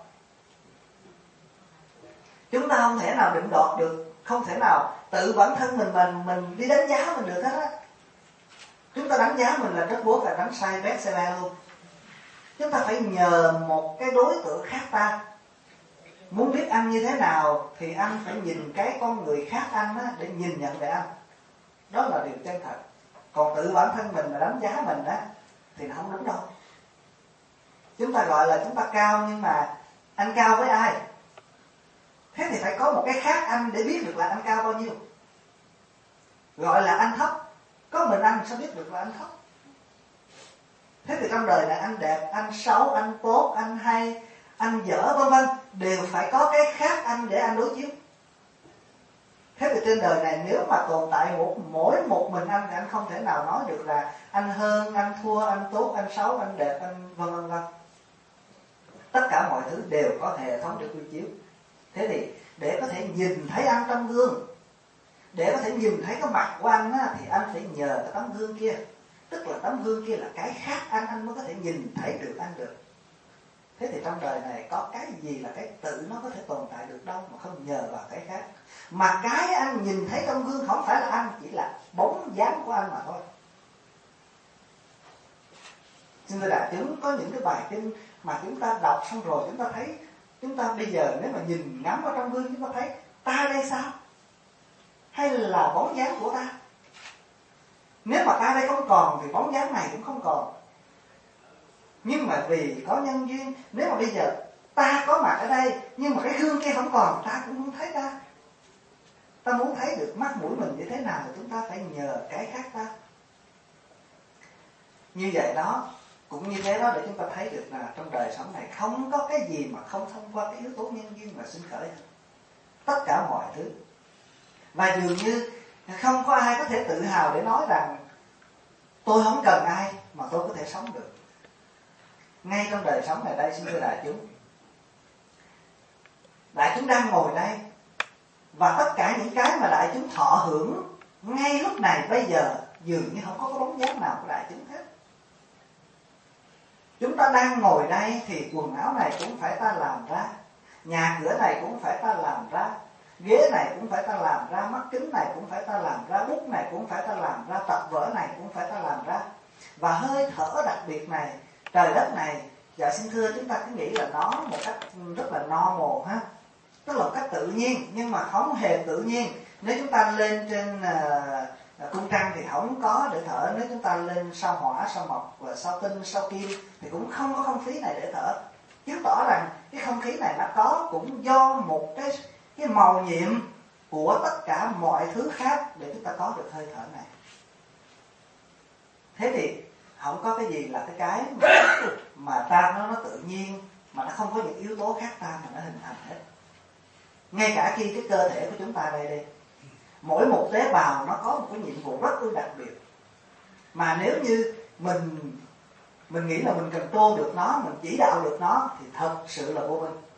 Chúng ta không thể nào định đoạt được, không thể nào tự bản thân mình mình mình đi đánh giá mình được hết á. Chúng ta đánh giá mình là rất bố, là đánh sai bét xe le luôn. Chúng ta phải nhờ một cái đối tượng khác ta. Muốn biết anh như thế nào thì anh phải nhìn cái con người khác anh á, để nhìn nhận về anh. Đó là điều chân thật. Còn tự bản thân mình mà đánh giá mình á thì nó không đúng đâu. Chúng ta gọi là chúng ta cao, nhưng mà anh cao với ai? Thế thì phải có một cái khác anh để biết được là anh cao bao nhiêu. Gọi là anh thấp. Có mình anh sao biết được là anh thấp? Thế thì trong đời này anh đẹp, anh xấu, anh tốt, anh hay, anh dở vân vân đều phải có cái khác anh để anh đối chiếu. Thế thì trên đời này nếu mà tồn tại một mỗi một mình anh thì anh không thể nào nói được là anh hơn, anh thua, anh tốt, anh xấu, anh đẹp, anh vân vân vân. Tất cả mọi thứ đều có hệ thống để quy chiếu. Thế thì để có thể nhìn thấy anh trong gương, để có thể nhìn thấy cái mặt của anh á, thì anh phải nhờ cái tấm gương kia. tức là tấm gương kia là cái khác anh, anh mới có thể nhìn thấy được anh được. Thế thì trong đời này có cái gì là cái tự nó có thể tồn tại được đâu mà không nhờ vào cái khác. Mà cái anh nhìn thấy trong gương không phải là anh, chỉ là bóng dáng của anh mà thôi. Xin thưa đại chúng, có những cái bài kinh mà chúng ta đọc xong rồi chúng ta thấy, chúng ta bây giờ nếu mà nhìn ngắm vào trong gương chúng ta thấy ta đây sao? Hay là bóng dáng của ta? Nếu mà ta đây không còn thì bóng dáng này cũng không còn. Nhưng mà vì có nhân duyên, nếu mà bây giờ ta có mặt ở đây nhưng mà cái gương kia không còn, ta cũng không thấy ta. Ta muốn thấy được mắt mũi mình như thế nào thì chúng ta phải nhờ cái khác ta. Như vậy đó, cũng như thế đó để chúng ta thấy được là trong đời sống này không có cái gì mà không thông qua cái yếu tố nhân duyên mà sinh khởi. Tất cả mọi thứ. Và dường như không có ai có thể tự hào để nói rằng tôi không cần ai mà tôi có thể sống được. Ngay trong đời sống này đây, xin thưa đại chúng, đại chúng đang ngồi đây và tất cả những cái mà đại chúng thọ hưởng ngay lúc này bây giờ dường như không có cái bóng dáng nào của đại chúng hết. Chúng ta đang ngồi đây thì quần áo này cũng phải ta làm ra, nhà cửa này cũng phải ta làm ra, ghế này cũng phải ta làm ra, mắt kính này cũng phải ta làm ra, bút này cũng phải ta làm ra, tập vở này cũng phải ta làm ra. Và hơi thở đặc biệt này, trời đất này, dạ xin thưa chúng ta cứ nghĩ là nó một cách rất là normal ha, tức là một cách tự nhiên, nhưng mà không hề tự nhiên. Nếu chúng ta lên trên uh, cung trăng thì không có để thở, nếu chúng ta lên sao hỏa, sao mộc và sao tinh, sao kim thì cũng không có không khí này để thở. Chứng tỏ rằng cái không khí này nó có cũng do một cái cái màu nhiệm của tất cả mọi thứ khác để chúng ta có được hơi thở này. Thế thì không có cái gì là cái cái mà, mà ta nó, nó tự nhiên, mà nó không có những yếu tố khác ta mà nó hình thành hết. Ngay cả khi cái cơ thể của chúng ta đây đây, mỗi một tế bào nó có một cái nhiệm vụ rất là đặc biệt. Mà nếu như mình mình nghĩ là mình cần tô được nó, mình chỉ đạo được nó thì thật sự là vô minh.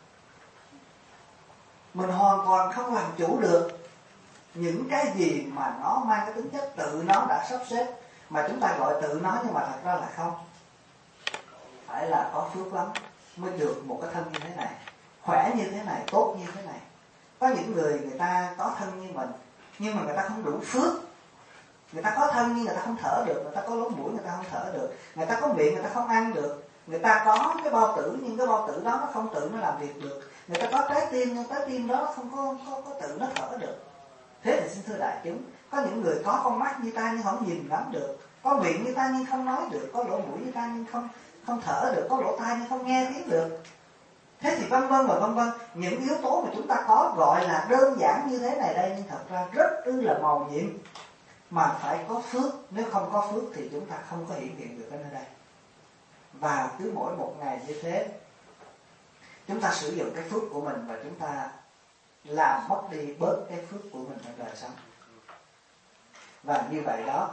Mình hoàn toàn không làm chủ được những cái gì mà nó mang cái tính chất tự nó đã sắp xếp, mà chúng ta gọi tự nó nhưng mà thật ra là không. Phải là có phước lắm mới được một cái thân như thế này, khỏe như thế này, tốt như thế này. Có những người người ta có thân như mình nhưng mà người ta không đủ phước. Người ta có thân nhưng người ta không thở được, người ta có lỗ mũi người ta không thở được, người ta có miệng người ta không ăn được, người ta có cái bao tử nhưng cái bao tử đó nó không tự nó làm việc được, người ta có trái tim nhưng trái tim đó nó không có, có, có tự nó thở được. Thế thì xin thưa đại chúng, có những người có con mắt như ta nhưng không nhìn ngắm được, có miệng như ta nhưng không nói được, có lỗ mũi như ta nhưng không không thở được, có lỗ tai nhưng không nghe tiếng được. Thế thì vân vân và vân vân, những yếu tố mà chúng ta có gọi là đơn giản như thế này đây nhưng thật ra rất ư là màu nhiệm, mà phải có phước. Nếu không có phước thì chúng ta không có hiện hiện được ở nơi đây. Và cứ mỗi một ngày như thế, chúng ta sử dụng cái phước của mình và chúng ta làm mất đi bớt cái phước của mình trong đời sống. Và như vậy đó,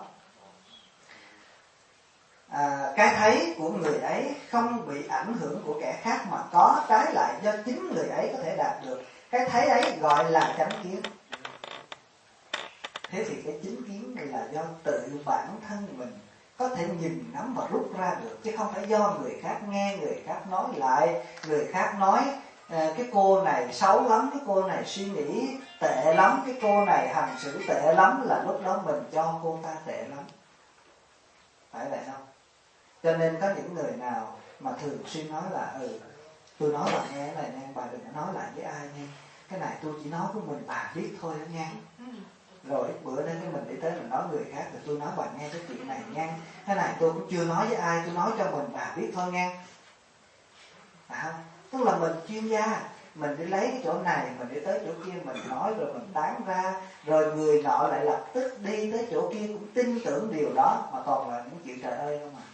à, cái thấy của người ấy không bị ảnh hưởng của kẻ khác mà có, trái lại do chính người ấy có thể đạt được. Cái thấy ấy gọi là chánh kiến. Thế thì cái chính kiến là do tự bản thân mình có thể nhìn ngắm và rút ra được, chứ không phải do người khác nghe, người khác nói lại, người khác nói à, cái cô này xấu lắm, cái cô này suy nghĩ tệ lắm, cái cô này hành xử tệ lắm, là lúc đó mình cho cô ta tệ lắm. Phải vậy không? Cho nên có những người nào mà thường xuyên nói là ừ, tôi nói bà nghe cái này nè, bà đừng nói lại với ai nha, cái này tôi chỉ nói của mình bà biết thôi đó nha. Rồi bữa nay cái mình đi tới mình nói người khác thì tôi nói bà nghe cái chuyện này nha, cái này tôi cũng chưa nói với ai, tôi nói cho mình bà biết thôi nha. À, tức là mình chuyên gia, mình đi lấy cái chỗ này, mình đi tới chỗ kia, mình nói rồi mình tán ra, rồi người nọ lại lập tức đi tới chỗ kia cũng tin tưởng điều đó, mà toàn là những chuyện trời ơi không à.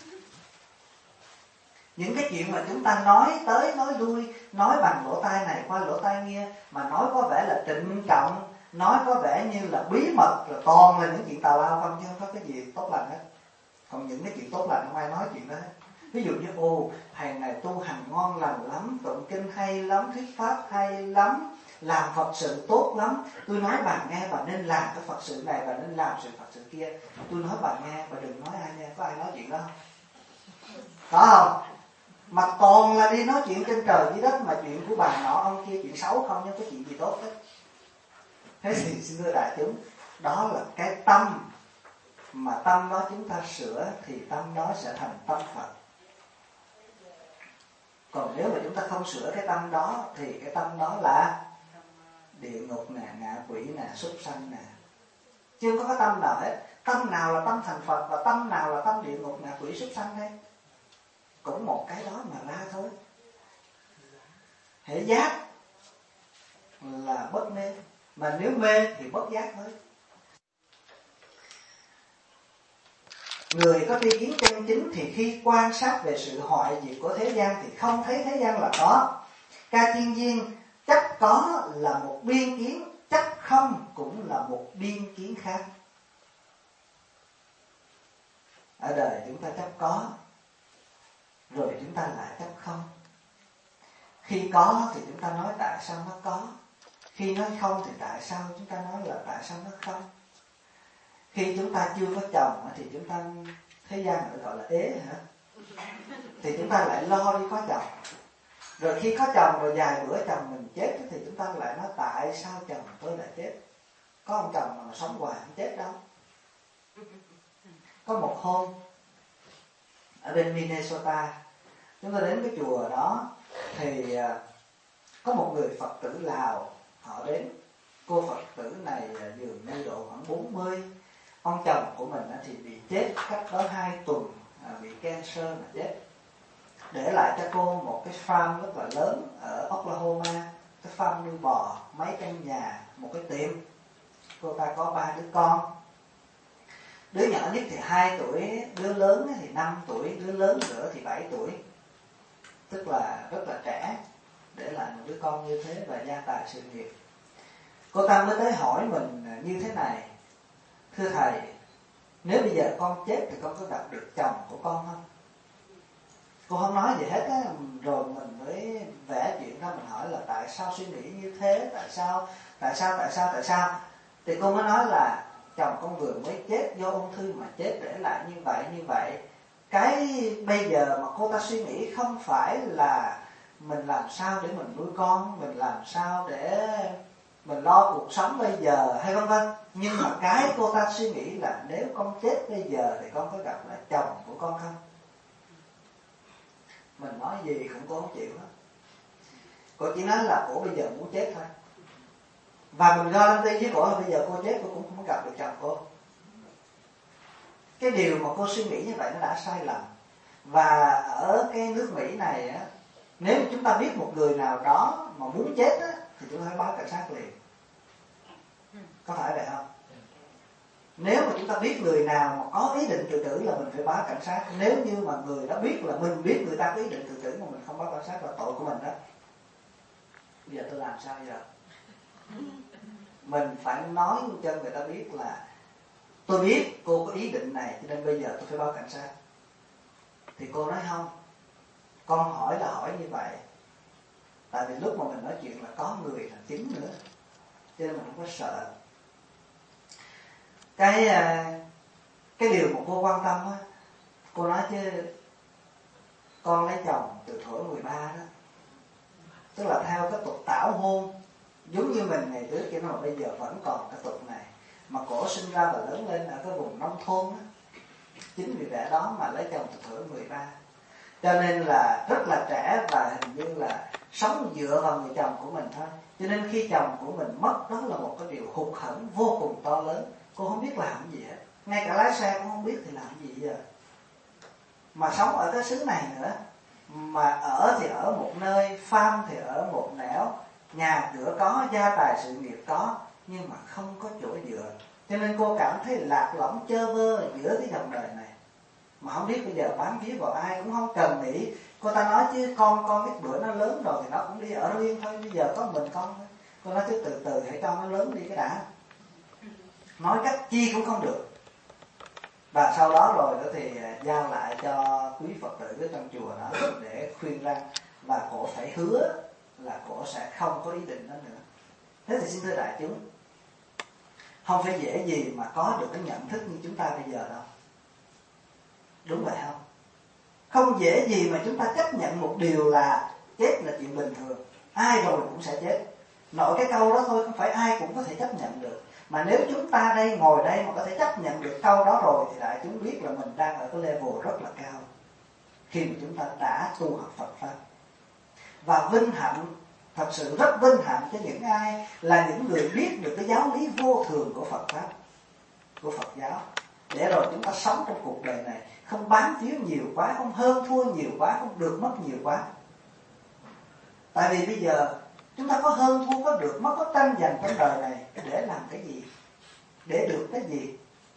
Những cái chuyện mà chúng ta nói tới nói lui, nói bằng lỗ tai này qua lỗ tai kia, mà nói có vẻ là trịnh trọng, nói có vẻ như là bí mật, rồi toàn là những chuyện tào lao không, chứ không có cái gì tốt lành hết. Còn những cái chuyện tốt lành không ai nói chuyện đó hết. Ví dụ như ồ thầy này tu hành ngon lành lắm, tụng kinh hay lắm, thuyết pháp hay lắm, làm Phật sự tốt lắm, tôi nói bà nghe bà nên làm cái Phật sự này, bà nên làm sự Phật sự kia. Tôi nói bà nghe, bà đừng nói ai nghe. Có ai nói chuyện đó không? Có không? Mà toàn là đi nói chuyện trên trời dưới đất, mà chuyện của bà nọ ông kia chuyện xấu không, nhưng có chuyện gì tốt hết. Thế thì xin thưa đại chúng, đó là cái tâm, mà tâm đó chúng ta sửa thì tâm đó sẽ thành tâm Phật. Còn nếu mà chúng ta không sửa cái tâm đó thì cái tâm đó là địa ngục nè, ngạ quỷ nè, súc sanh nè. Chưa có cái tâm nào hết. Tâm nào là tâm thành Phật và tâm nào là tâm địa ngục, ngạ quỷ, súc sanh đây? Cũng một cái đó mà ra thôi. Hệ giác là bất mê, mà nếu mê thì bất giác thôi. Người có tri kiến chân chính thì khi quan sát về sự hoại diệt của thế gian thì không thấy thế gian là có. Ca thiên nhiên chắc có là một biên kiến, chắc không cũng là một biên kiến khác. Ở đời chúng ta chấp có, rồi chúng ta lại chấp không. Khi có thì chúng ta nói tại sao nó có, khi nói không thì tại sao chúng ta nói là tại sao nó không. Khi chúng ta chưa có chồng thì chúng ta, thế gian người gọi là ế hả, thì chúng ta lại lo đi có chồng. Rồi khi có chồng rồi vài bữa chồng mình chết thì chúng ta lại nói tại sao chồng tôi lại chết. Có ông chồng mà sống hoài không chết đâu. Có một hôm ở bên Minnesota, chúng tôi đến cái chùa đó thì có một người Phật tử Lào họ đến. Cô Phật tử này dường như độ khoảng bốn mươi. Ông chồng của mình thì bị chết cách đó hai tuần, bị cancer mà chết. Để lại cho cô một cái farm rất là lớn ở Oklahoma, cái farm nuôi bò, mấy căn nhà, một cái tiệm. Cô ta có ba đứa con. Đứa nhỏ nhất thì hai tuổi, đứa lớn thì năm tuổi, đứa lớn nữa thì bảy tuổi. Tức là rất là trẻ, để lại một đứa con như thế và gia tài sự nghiệp. Cô ta mới tới hỏi mình như thế này: thưa thầy, nếu bây giờ con chết thì con có gặp được chồng của con không? Cô không nói gì hết á. Rồi mình mới vẽ chuyện ra, mình hỏi là tại sao suy nghĩ như thế, tại sao, tại sao, tại sao, tại sao. Thì cô mới nói là chồng con vừa mới chết do ung thư mà chết, để lại như vậy như vậy. Cái bây giờ mà cô ta suy nghĩ không phải là mình làm sao để mình nuôi con, mình làm sao để mình lo cuộc sống bây giờ hay vân vân. Nhưng mà cái cô ta suy nghĩ là nếu con chết bây giờ thì con có gặp lại chồng của con không? Mình nói gì cũng cô không chịu hết. Cô chỉ nói là cổ bây giờ muốn chết thôi. Và mình lo lắng với cổ là bây giờ cô chết cô cũng không gặp được chồng cô. Cái điều mà cô suy nghĩ như vậy nó đã sai lầm. Và ở cái nước Mỹ này á, nếu chúng ta biết một người nào đó mà muốn chết á, thì chúng ta phải báo cảnh sát liền. Có phải vậy không? Nếu mà chúng ta biết người nào mà có ý định tự tử là mình phải báo cảnh sát. Nếu như mà người đó biết là mình biết người ta có ý định tự tử mà mình không báo cảnh sát là tội của mình đó. Bây giờ tôi làm sao giờ? Mình phải nói cho người ta biết là tôi biết cô có ý định này, cho nên bây giờ tôi phải báo cảnh sát. Thì cô nói không, con hỏi là hỏi như vậy, tại vì lúc mà mình nói chuyện là có người là chứng nữa, cho nên mình không có sợ. Cái cái điều mà cô quan tâm á, cô nói chứ con lấy chồng từ tuổi mười ba đó, tức là theo cái tục tảo hôn giống như mình ngày trước kia, mà bây giờ vẫn còn cái tục này. Mà cổ sinh ra và lớn lên ở cái vùng nông thôn á, chính vì vẻ đó mà lấy chồng từ tuổi mười ba. Cho nên là rất là trẻ và hình như là sống dựa vào người chồng của mình thôi. Cho nên khi chồng của mình mất, đó là một cái điều hụt hẫng vô cùng to lớn. Cô không biết làm gì hết, ngay cả lái xe cũng không biết thì làm gì giờ. Mà sống ở cái xứ này nữa, mà ở thì ở một nơi, farm thì ở một nẻo, nhà cửa có, gia tài sự nghiệp có, nhưng mà không có chỗ dựa. Cho nên cô cảm thấy lạc lõng chơ vơ giữa cái dòng đời này, mà không biết bây giờ bám víu vào ai cũng không cần nghĩ. Cô ta nói chứ con con cái bữa nó lớn rồi thì nó cũng đi ở riêng thôi, bây giờ có mình con thôi. Cô nói chứ từ từ hãy cho nó lớn đi cái đã. Nói cách chi cũng không được. Và sau đó rồi đó thì giao lại cho quý Phật tử ở trong chùa đó để khuyên răn. Và cổ phải hứa là cổ sẽ không có ý định đó nữa. Thế thì xin thưa đại chúng, không phải dễ gì mà có được cái nhận thức như chúng ta bây giờ đâu. Đúng vậy không? Không dễ gì mà chúng ta chấp nhận một điều là chết là chuyện bình thường, ai rồi cũng sẽ chết. Nội cái câu đó thôi, không phải ai cũng có thể chấp nhận được. Mà nếu chúng ta đây ngồi đây mà có thể chấp nhận được câu đó rồi thì đại chúng biết là mình đang ở cái level rất là cao khi mà chúng ta đã tu học Phật Pháp. Và vinh hạnh, thật sự rất vinh hạnh cho những ai là những người biết được cái giáo lý vô thường của Phật Pháp, của Phật giáo, để rồi chúng ta sống trong cuộc đời này không bám víu nhiều quá, không hơn thua nhiều quá, không được mất nhiều quá. Tại vì bây giờ chúng ta có hơn thua, có được mất, có tranh giành trong đời này để làm cái gì, để được cái gì.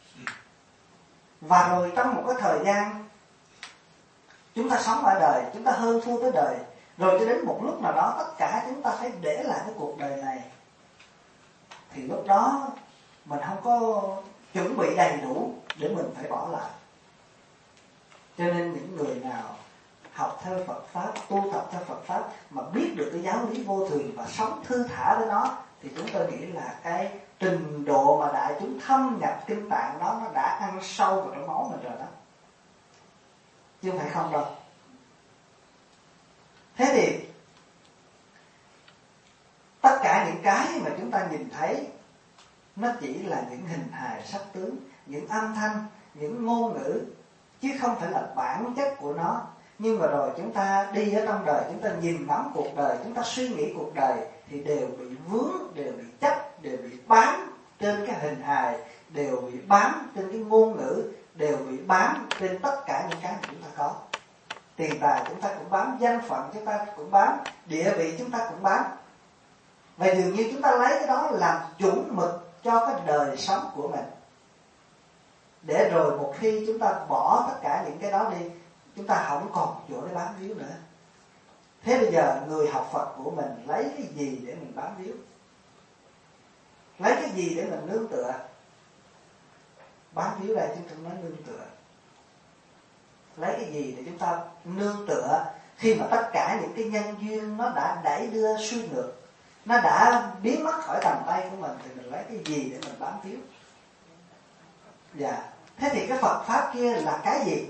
Và rồi trong một cái thời gian chúng ta sống ở đời, chúng ta hơn thua với đời, rồi cho đến một lúc nào đó tất cả chúng ta phải để lại cái cuộc đời này, thì lúc đó mình không có chuẩn bị đầy đủ để mình phải bỏ lại. Cho nên những người nào học theo Phật Pháp, tu tập theo Phật Pháp mà biết được cái giáo lý vô thường và sống thư thả với nó, thì chúng tôi nghĩ là cái trình độ mà đại chúng thâm nhập kinh tạng đó nó đã ăn sâu vào trong máu mình rồi đó, chứ không phải không đâu. Thế thì tất cả những cái mà chúng ta nhìn thấy nó chỉ là những hình hài sắc tướng, những âm thanh, những ngôn ngữ, chứ không phải là bản chất của nó. Nhưng mà rồi chúng ta đi ở trong đời, chúng ta nhìn ngắm cuộc đời, chúng ta suy nghĩ cuộc đời thì đều bị vướng, đều bị chấp, đều bị bám trên cái hình hài, đều bị bám trên cái ngôn ngữ, đều bị bám trên tất cả những cái mà chúng ta có. Tiền tài chúng ta cũng bám, danh phận chúng ta cũng bám, địa vị chúng ta cũng bám. Và dường như chúng ta lấy cái đó làm chuẩn mực cho cái đời sống của mình. Để rồi một khi chúng ta bỏ tất cả những cái đó đi, chúng ta không còn chỗ để bám víu nữa. Thế bây giờ người học Phật của mình lấy cái gì để mình bám víu? Lấy cái gì để mình nương tựa? Bám víu đây chúng ta nói nương tựa. Lấy cái gì để chúng ta nương tựa khi mà tất cả những cái nhân duyên nó đã đẩy đưa xuôi ngược, nó đã biến mất khỏi tầm tay của mình, thì mình lấy cái gì để mình bám víu? Dạ. Thế thì cái Phật Pháp kia là cái gì?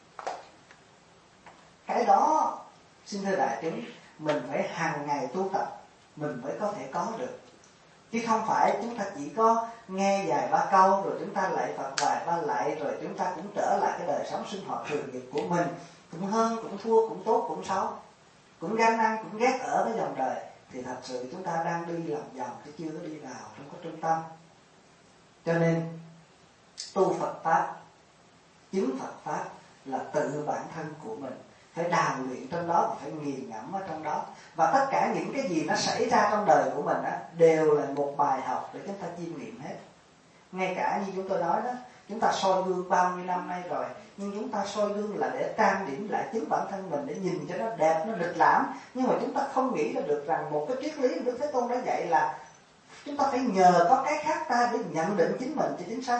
Cái đó xin thưa đại chúng, mình phải hàng ngày tu tập mình mới có thể có được. Chứ không phải chúng ta chỉ có nghe vài ba câu rồi chúng ta lại Phật vài ba lại rồi chúng ta cũng trở lại cái đời sống sinh hoạt thường nhật của mình, cũng hơn, cũng thua, cũng tốt, cũng xấu, cũng gan năn, cũng ghét ở với dòng đời, thì thật sự chúng ta đang đi lòng vòng chứ chưa có đi vào trong cái trung tâm. Cho nên tu Phật Pháp, chứng Phật Pháp là tự bản thân của mình phải đào luyện trong đó và phải nghiền ngẫm ở trong đó. Và tất cả những cái gì nó xảy ra trong đời của mình á, đều là một bài học để chúng ta chiêm nghiệm hết. Ngay cả như chúng tôi nói đó, chúng ta soi gương bao nhiêu năm nay rồi, nhưng chúng ta soi gương là để trang điểm lại chính bản thân mình, để nhìn cho nó đẹp, nó lịch lãm. Nhưng mà chúng ta không nghĩ ra được rằng một cái triết lý Đức Thế Tôn đã dạy là chúng ta phải nhờ có cái khác ta để nhận định chính mình cho chính xác.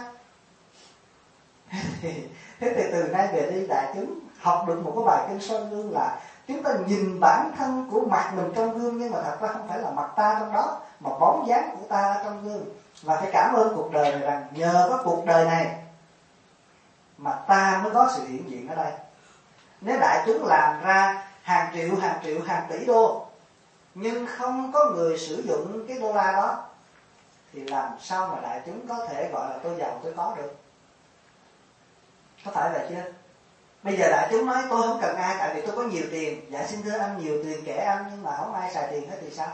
Thế thì từ nay về đi đại chúng học được một cái bài kinh soi gương là chúng ta nhìn bản thân của mặt mình trong gương, nhưng mà thật ra không phải là mặt ta trong đó, mà bóng dáng của ta trong gương. Và phải cảm ơn cuộc đời này rằng nhờ có cuộc đời này mà ta mới có sự hiện diện ở đây. Nếu đại chúng làm ra hàng triệu, hàng triệu, hàng tỷ đô nhưng không có người sử dụng cái đô la đó, thì làm sao mà đại chúng có thể gọi là tôi giàu tôi có được? Có phải vậy chưa? Bây giờ đại chúng nói tôi không cần ai tại vì tôi có nhiều tiền. Dạ xin thưa anh, nhiều tiền kể anh, nhưng mà không ai xài tiền hết thì sao?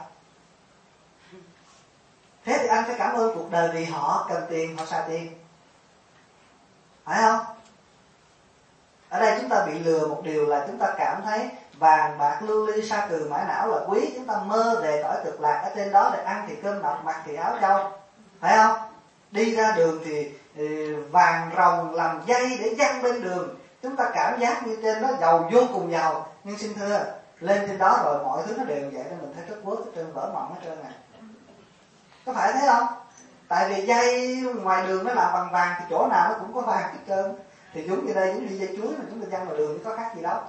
Thế thì anh phải cảm ơn cuộc đời vì họ cần tiền, họ xài tiền, phải không? Ở đây chúng ta bị lừa một điều là chúng ta cảm thấy vàng bạc lưu ly sa cừ mã não là quý, chúng ta mơ về cõi cực lạc ở trên đó để ăn thì cơm nọc, mặc thì áo trâu, phải không? Đi ra đường thì, thì vàng rồng làm dây để giăng bên đường, chúng ta cảm giác như trên đó giàu vô cùng giàu. Nhưng xin thưa, lên trên đó rồi mọi thứ nó đều vậy nên mình thấy rất quớt hết trơn, vỡ mộng hết trơn này. Có phải thế không? Tại vì dây ngoài đường nó làm bằng vàng thì chỗ nào nó cũng có vàng hết trơn. Thì giống như đây, giống như dây chuối mà chúng ta giăng vào đường thì có khác gì đâu.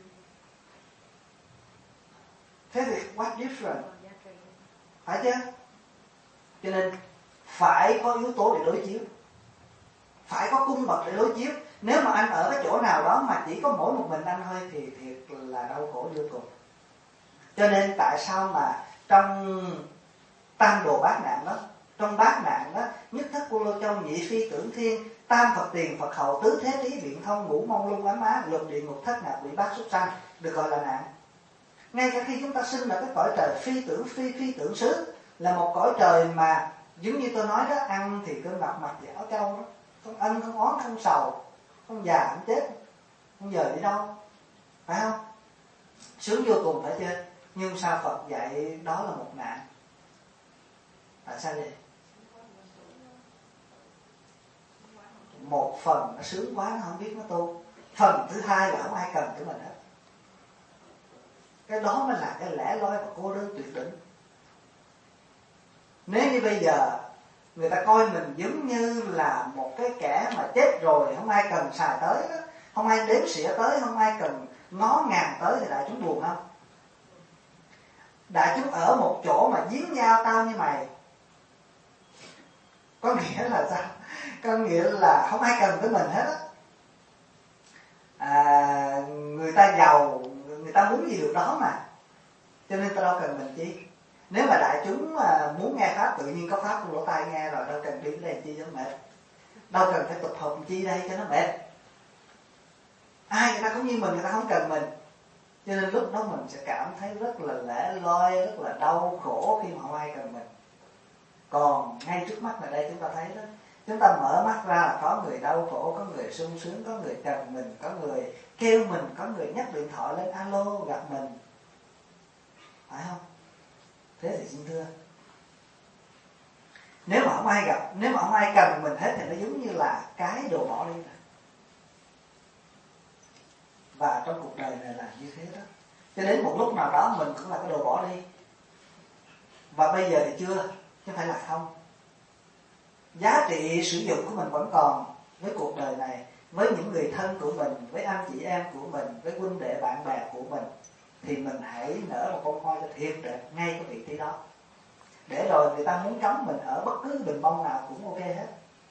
Thế thì what different? Phải chứ? Cho nên phải có yếu tố để đối chiếu, phải có cung bậc để đối chiếu. Nếu mà anh ở cái chỗ nào đó mà chỉ có mỗi một mình anh thôi thì thiệt là đau khổ vô cùng. Cho nên tại sao mà trong tam đồ bát nạn đó, trong bát nạn đó, nhất thất cô lô châu, nhị phi tưởng thiên, tam Phật tiền Phật hậu, tứ thế lý biện thông, ngũ mông lung ám á, lục địa ngục thất ngạ quỷ bát súc sanh, được gọi là nạn. Ngay cả khi chúng ta sinh ở cái cõi trời phi tưởng phi phi tưởng xứ, là một cõi trời mà giống như tôi nói đó, ăn thì cơm mập, mặc thì áo trâu đó, không ân không oán không sầu, không già không chết, không giờ đi đâu, phải không? Sướng vô cùng phải chưa? Nhưng sao Phật dạy đó là một nạn? Tại sao vậy? Một phần nó sướng quá nó không biết nó tu, phần thứ hai là không ai cần của mình hết. Cái đó mới là cái lẻ loi và cô đơn tuyệt đỉnh. Nếu như bây giờ người ta coi mình giống như là một cái kẻ mà chết rồi, không ai cần xài tới đó, không ai đếm xỉa tới, không ai cần ngó ngàng tới, thì đại chúng buồn không? Đại chúng ở một chỗ mà giếng nhau tao như mày, có nghĩa là sao? Có nghĩa là không ai cần tới mình hết á. À, người ta giàu, người ta muốn gì được đó mà, cho nên ta đâu cần mình chi. Nếu mà đại chúng mà muốn nghe pháp, tự nhiên có pháp trong lỗ tai nghe rồi, đâu cần đi cái này chi cho nó mệt, đâu cần phải tập hợp chi đây cho nó mệt. Ai người ta cũng như mình, người ta không cần mình, cho nên lúc đó mình sẽ cảm thấy rất là lẻ loi, rất là đau khổ khi mà không ai cần mình. Còn ngay trước mắt này đây chúng ta thấy đó, chúng ta mở mắt ra là có người đau khổ, có người sung sướng, có người cần mình, có người kêu mình, có người nhắc điện thoại lên alo gặp mình, phải không? Thế thì xin thưa, nếu mà không ai gặp, nếu mà không ai cần mình hết thì nó giống như là cái đồ bỏ đi rồi. Và trong cuộc đời này là như thế đó. Cho đến một lúc nào đó mình cũng là cái đồ bỏ đi. Và bây giờ thì chưa, chứ không phải là không. Giá trị sử dụng của mình vẫn còn với cuộc đời này, với những người thân của mình, với anh chị em của mình, với huynh đệ bạn bè của mình. Thì mình hãy nở một bông hoa cho thiệt đẹp ngay cái vị trí đó, để rồi người ta muốn cấm mình ở bất cứ bình bông nào cũng ok hết.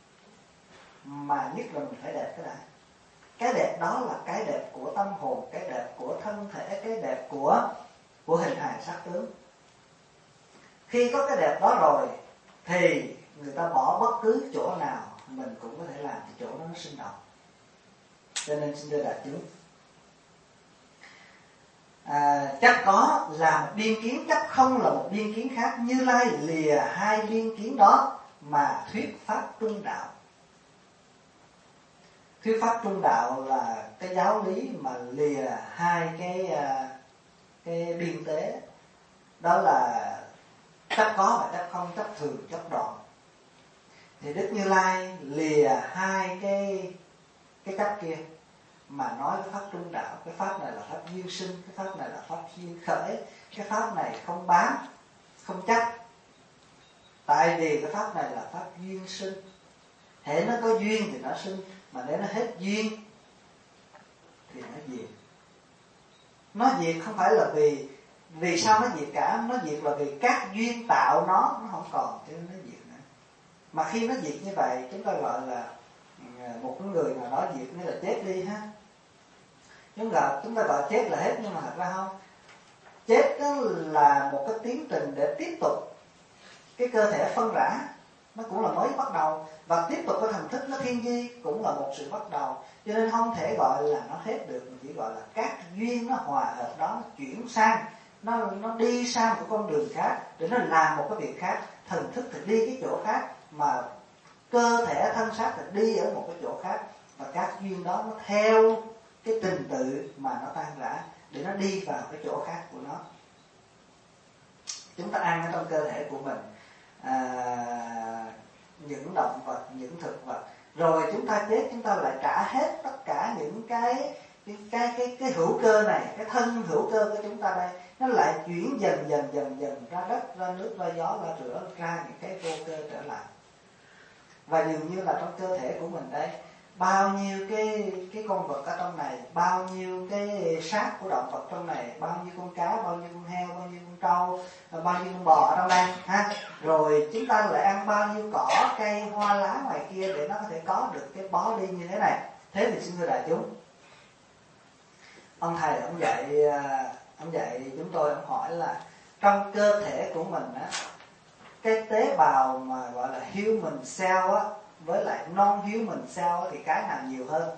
Mà nhất là mình phải đẹp cái này. Cái đẹp đó là cái đẹp của tâm hồn, cái đẹp của thân thể, cái đẹp của của hình hài sắc tướng. Khi có cái đẹp đó rồi thì người ta bỏ bất cứ chỗ nào mình cũng có thể làm cho chỗ đó nó sinh động. Cho nên xin thưa đại chúng, à, chắc có là một biên kiến, chắc không là một biên kiến khác. Như Lai lìa hai biên kiến đó mà thuyết pháp trung đạo. Thuyết pháp trung đạo là cái giáo lý mà lìa hai cái cái biên tế, đó là chấp có và chấp không, chấp thường chấp đoạn. Thì Đức Như Lai lìa hai cái cái chấp kia mà nói cái pháp trung đạo. Cái pháp này là pháp duyên sinh, cái pháp này là pháp duyên khởi. Cái pháp này không bám, không chấp. Tại vì cái pháp này là pháp duyên sinh. Hễ nó có duyên thì nó sinh, mà nếu nó hết duyên thì nó diệt. Nó diệt không phải là vì vì sao nó diệt cả, nó diệt là vì các duyên tạo nó nó không còn, cho nên nó diệt nữa. Mà khi nó diệt như vậy, chúng ta gọi là một người nào đó diệt nghĩa là chết đi ha. Chúng ta chúng ta gọi chết là hết, nhưng mà thật ra không. Chết đó là một cái tiến trình để tiếp tục cái cơ thể phân rã, nó cũng là mới bắt đầu, và tiếp tục cái thành thức nó thiên di cũng là một sự bắt đầu. Cho nên không thể gọi là nó hết được, mình chỉ gọi là các duyên nó hòa hợp đó, nó chuyển sang, nó nó đi sang một con đường khác để nó làm một cái việc khác. Thần thức thì đi cái chỗ khác, mà cơ thể thân xác thì đi ở một cái chỗ khác, và các duyên đó nó theo cái trình tự mà nó tan rã để nó đi vào cái chỗ khác của nó. Chúng ta ăn ở trong cơ thể của mình à, những động vật, những thực vật, rồi chúng ta chết, chúng ta lại trả hết tất cả những cái cái cái cái, cái hữu cơ này, cái thân hữu cơ của chúng ta đây, nó lại chuyển dần dần dần dần ra đất, ra nước, ra gió, ra rửa, ra những cái vô cơ trở lại. Và dường như là trong cơ thể của mình đây, bao nhiêu cái cái con vật ở trong này, bao nhiêu cái xác của động vật trong này, bao nhiêu con cá, bao nhiêu con heo, bao nhiêu con trâu, bao nhiêu con bò ở trong đây ha. Rồi chúng ta lại ăn bao nhiêu cỏ cây hoa lá ngoài kia để nó có thể có được cái bó đi như thế này. Thế thì xin thưa đại chúng, ông thầy ông dạy ông dạy chúng tôi, ông hỏi là trong cơ thể của mình á, cái tế bào mà gọi là human cell á với lại non human cell á, thì cái nào nhiều hơn?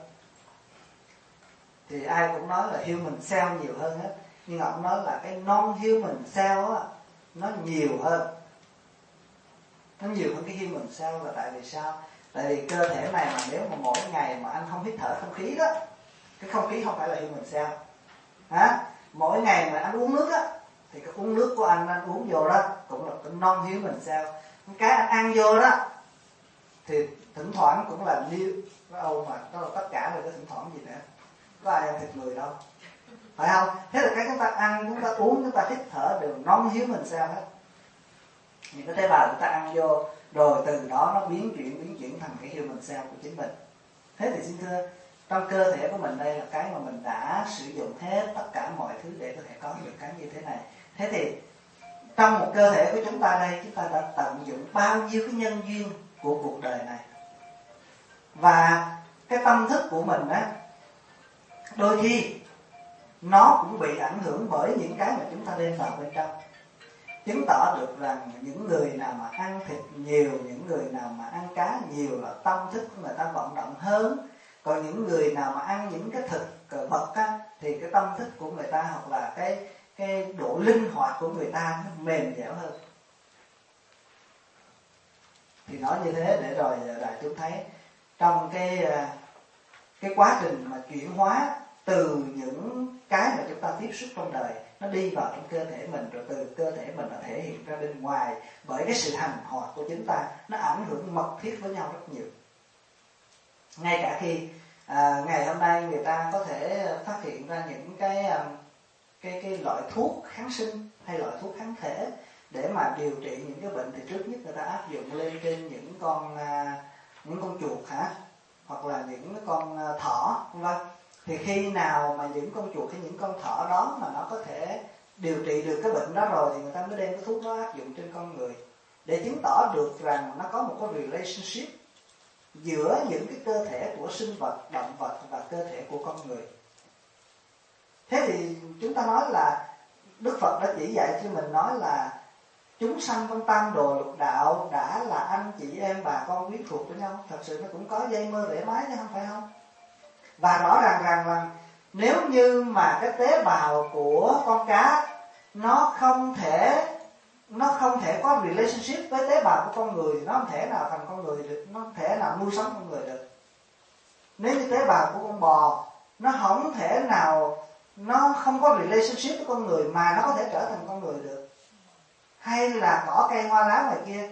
Thì ai cũng nói là human cell nhiều hơn hết, nhưng mà ông nói là cái non human cell á nó nhiều hơn, nó nhiều hơn cái human cell. Là tại vì sao? Tại vì cơ thể này mà nếu mà mỗi ngày mà anh không hít thở không khí đó, cái không khí không phải là human cell hả? Mỗi ngày mà anh uống nước á thì cái uống nước của anh anh uống vô đó cũng là cái non human cell. Cái anh ăn vô đó thì thỉnh thoảng cũng là new cái ông mà đó là tất cả rồi, có thỉnh thoảng gì nữa, có ai ăn thịt người đâu, phải không? Thế là cái chúng ta ăn, chúng ta uống, chúng ta hít thở đều non human cell hết. Những cái tế bào chúng ta ăn vô rồi từ đó nó biến chuyển biến chuyển thành cái human cell của chính mình. Thế thì xin thưa, trong cơ thể của mình đây là cái mà mình đã sử dụng hết tất cả mọi thứ để có thể có được cái như thế này. Thế thì trong một cơ thể của chúng ta đây, chúng ta đã tận dụng bao nhiêu cái nhân duyên của cuộc đời này. Và cái tâm thức của mình á, đôi khi nó cũng bị ảnh hưởng bởi những cái mà chúng ta đem vào bên trong. Chứng tỏ được rằng những người nào mà ăn thịt nhiều, những người nào mà ăn cá nhiều là tâm thức của người ta vận động hơn. Còn những người nào mà ăn những cái thực vật á, thì cái tâm thức của người ta hoặc là cái cái độ linh hoạt của người ta nó mềm dẻo hơn. Thì nói như thế để rồi đại chúng thấy trong cái cái quá trình mà chuyển hóa từ những cái mà chúng ta tiếp xúc trong đời, nó đi vào trong cơ thể mình, rồi từ cơ thể mình nó thể hiện ra bên ngoài bởi cái sự hành hoạt của chúng ta, nó ảnh hưởng mật thiết với nhau rất nhiều. Ngay cả khi à, ngày hôm nay người ta có thể phát hiện ra những cái cái cái loại thuốc kháng sinh hay loại thuốc kháng thể để mà điều trị những cái bệnh, thì trước nhất người ta áp dụng lên trên những con à, những con chuột hả, hoặc là những con thỏ, vân vân. Thì khi nào mà những con chuột hay những con thỏ đó mà nó có thể điều trị được cái bệnh đó rồi, thì người ta mới đem cái thuốc đó áp dụng trên con người để chứng tỏ được rằng nó có một cái relationship giữa những cái cơ thể của sinh vật, động vật và cơ thể của con người. Thế thì chúng ta nói là Đức Phật đã chỉ dạy cho mình nói là chúng sanh trong tam đồ lục đạo đã là anh chị em bà con quyến thuộc với nhau. Thật sự nó cũng có dây mơ rễ mái chứ không phải không? Và rõ ràng rằng là nếu như mà cái tế bào của con cá nó không thể nó không thể có relationship với tế bào của con người thì nó không thể nào thành con người được, nó không thể nào nuôi sống con người được. Nếu như tế bào của con bò nó không thể nào, nó không có relationship với con người mà nó có thể trở thành con người được. Hay là cỏ cây hoa lá ngoài kia.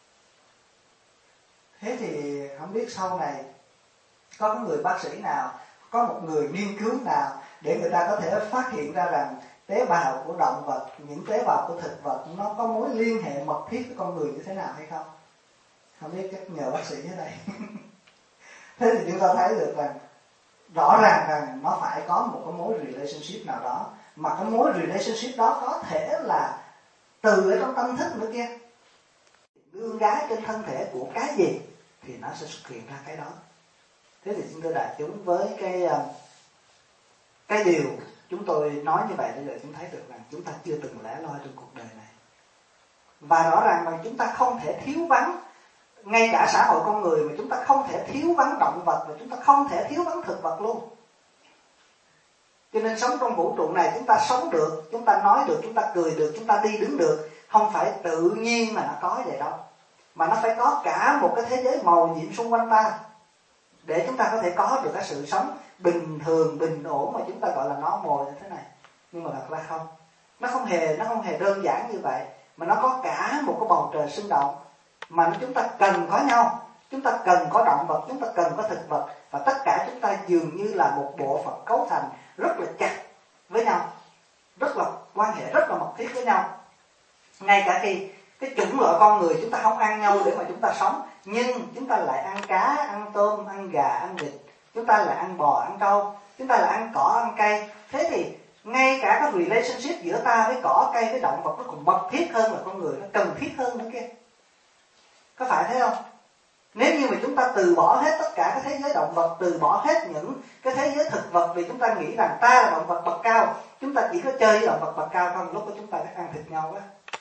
Thế thì không biết sau này có cái người bác sĩ nào, có một người nghiên cứu nào để người ta có thể phát hiện ra rằng tế bào của động vật, những tế bào của thực vật nó có mối liên hệ mật thiết với con người như thế nào hay không? Không biết, chắc nhờ bác sĩ ở đây. Thế thì chúng ta thấy được rằng rõ ràng rằng nó phải có một cái mối relationship nào đó, mà cái mối relationship đó có thể là từ ở trong tâm thức nữa kia. Đương gái trên thân thể của cái gì thì nó sẽ xuất hiện ra cái đó. Thế thì xin thưa đại chúng, với cái cái điều chúng tôi nói như vậy, bây giờ chúng thấy được rằng chúng ta chưa từng lẻ loi trong cuộc đời này. Và rõ ràng là chúng ta không thể thiếu vắng, ngay cả xã hội con người mà chúng ta không thể thiếu vắng động vật, và chúng ta không thể thiếu vắng thực vật luôn. Cho nên sống trong vũ trụ này, chúng ta sống được, chúng ta nói được, chúng ta cười được, chúng ta đi đứng được, không phải tự nhiên mà nó có vậy đâu, mà nó phải có cả một cái thế giới màu nhiệm xung quanh ta để chúng ta có thể có được cái sự sống bình thường, bình ổn mà chúng ta gọi là nó mồi như thế này. Nhưng mà thật ra không, nó không hề nó không hề đơn giản như vậy, mà nó có cả một cái bầu trời sinh động mà chúng ta cần có nhau. Chúng ta cần có động vật, chúng ta cần có thực vật, và tất cả chúng ta dường như là một bộ phận cấu thành rất là chặt với nhau, rất là quan hệ rất là mật thiết với nhau. Ngay cả khi Cái chủng loại con người chúng ta không ăn nhau để mà chúng ta sống, nhưng chúng ta lại ăn cá, ăn tôm, ăn gà, ăn vịt, chúng ta lại ăn bò, ăn trâu, chúng ta lại ăn cỏ, ăn cây. Thế thì ngay cả cái relationship giữa ta với cỏ, cây, với động vật nó còn mật thiết hơn là con người, nó cần thiết hơn nữa kia. Có phải thế không? Nếu như mà chúng ta từ bỏ hết tất cả cái thế giới động vật, từ bỏ hết những cái thế giới thực vật, vì chúng ta nghĩ rằng ta là động vật bậc cao, chúng ta chỉ có chơi với động vật bậc cao không, lúc đó chúng ta đã ăn thịt nhau quá.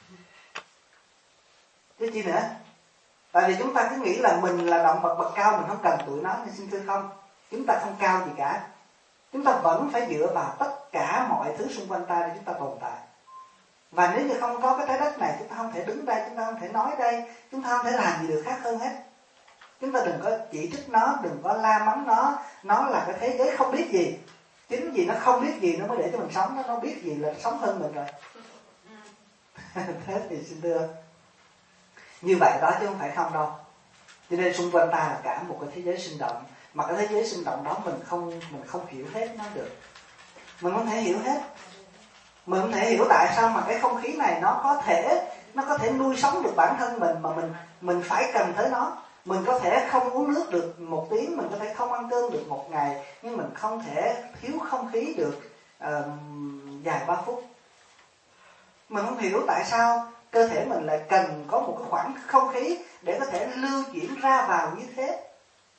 Chứ chi nữa. Tại vì chúng ta cứ nghĩ là mình là động vật bậc cao, mình không cần tụi nó, nên xin thưa không, chúng ta không cao gì cả. Chúng ta vẫn phải dựa vào tất cả mọi thứ xung quanh ta để chúng ta tồn tại. Và nếu như không có cái trái đất này, chúng ta không thể đứng đây, chúng ta không thể nói đây, chúng ta không thể làm gì được khác hơn hết. Chúng ta đừng có chỉ trích nó, đừng có la mắng nó, nó là cái thế giới không biết gì. Chính vì nó không biết gì nó mới để cho mình sống, nó, nó biết gì là sống hơn mình rồi. Thế thì xin thưa, như vậy đó chứ không phải không đâu. Cho nên xung quanh ta là cả một cái thế giới sinh động, mà cái thế giới sinh động đó mình không mình không hiểu hết nó được. Mình không thể hiểu hết. Mình không thể hiểu tại sao mà cái không khí này nó có thể nó có thể nuôi sống được bản thân mình, mà mình mình phải cần tới nó. Mình có thể không uống nước được một tiếng, mình có thể không ăn cơm được một ngày, nhưng mình không thể thiếu không khí được uh, vài ba phút. Mình không hiểu tại sao cơ thể mình lại cần có một cái khoảng không khí để có thể lưu chuyển ra vào như thế.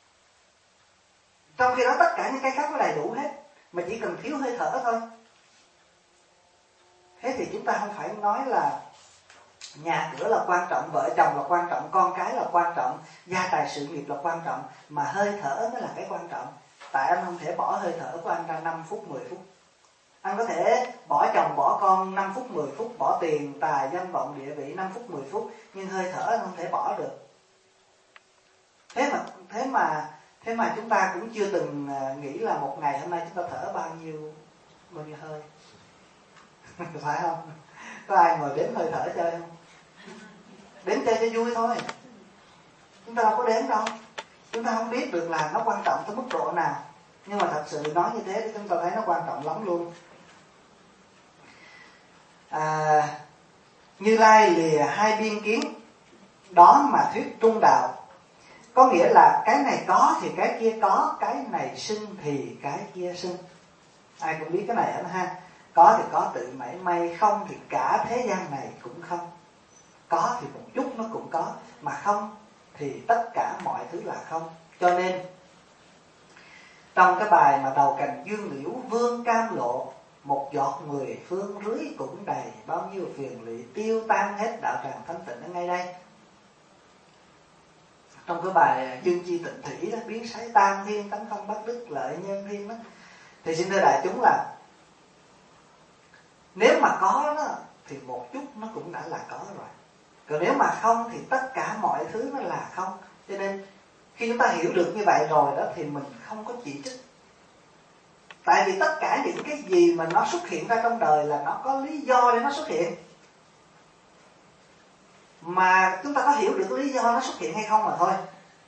Trong khi đó tất cả những cái khác nó đầy đủ hết, mà chỉ cần thiếu hơi thở thôi. Thế thì chúng ta không phải nói là nhà cửa là quan trọng, vợ chồng là quan trọng, con cái là quan trọng, gia tài sự nghiệp là quan trọng, mà hơi thở mới là cái quan trọng. Tại anh không thể bỏ hơi thở của anh ra năm phút, mười phút. Anh có thể bỏ chồng, bỏ con năm phút, mười phút, bỏ tiền, tài, danh vọng, địa vị năm phút, mười phút, nhưng hơi thở anh không thể bỏ được. Thế mà thế mà thế mà chúng ta cũng chưa từng nghĩ là một ngày hôm nay chúng ta thở bao nhiêu bao nhiêu hơi. Phải không? Có ai ngồi đếm hơi thở chơi không? Đếm chơi cho vui thôi. Chúng ta đâu có đếm đâu. Chúng ta không biết được là nó quan trọng tới mức độ nào. Nhưng mà thật sự nói như thế thì chúng ta thấy nó quan trọng lắm luôn. À, Như Lai lìa hai biên kiến đó mà thuyết trung đạo. Có nghĩa là cái này có thì cái kia có, cái này sinh thì cái kia sinh. Ai cũng biết cái này đó ha. Có thì có tự mảy may, không thì cả thế gian này cũng không. Có thì một chút nó cũng có, mà không thì tất cả mọi thứ là không. Cho nên trong cái bài mà đầu cành dương liễu vương cam lộ, một giọt mười phương rưới cũng đầy, bao nhiêu phiền lụy tiêu tan hết, đạo tràng thanh tịnh ở ngay đây. Trong cái bài Dương Chi Tịnh Thủy đó, biến sái tam thiên, tánh không bất đức lợi nhân thiên đó, thì xin thưa đại chúng là nếu mà có đó thì một chút nó cũng đã là có rồi. Còn nếu mà không thì tất cả mọi thứ nó là không. Cho nên khi chúng ta hiểu được như vậy rồi đó thì mình không có chỉ trích. Tại vì tất cả những cái gì mà nó xuất hiện ra trong đời là nó có lý do để nó xuất hiện. Mà chúng ta có hiểu được lý do nó xuất hiện hay không mà thôi.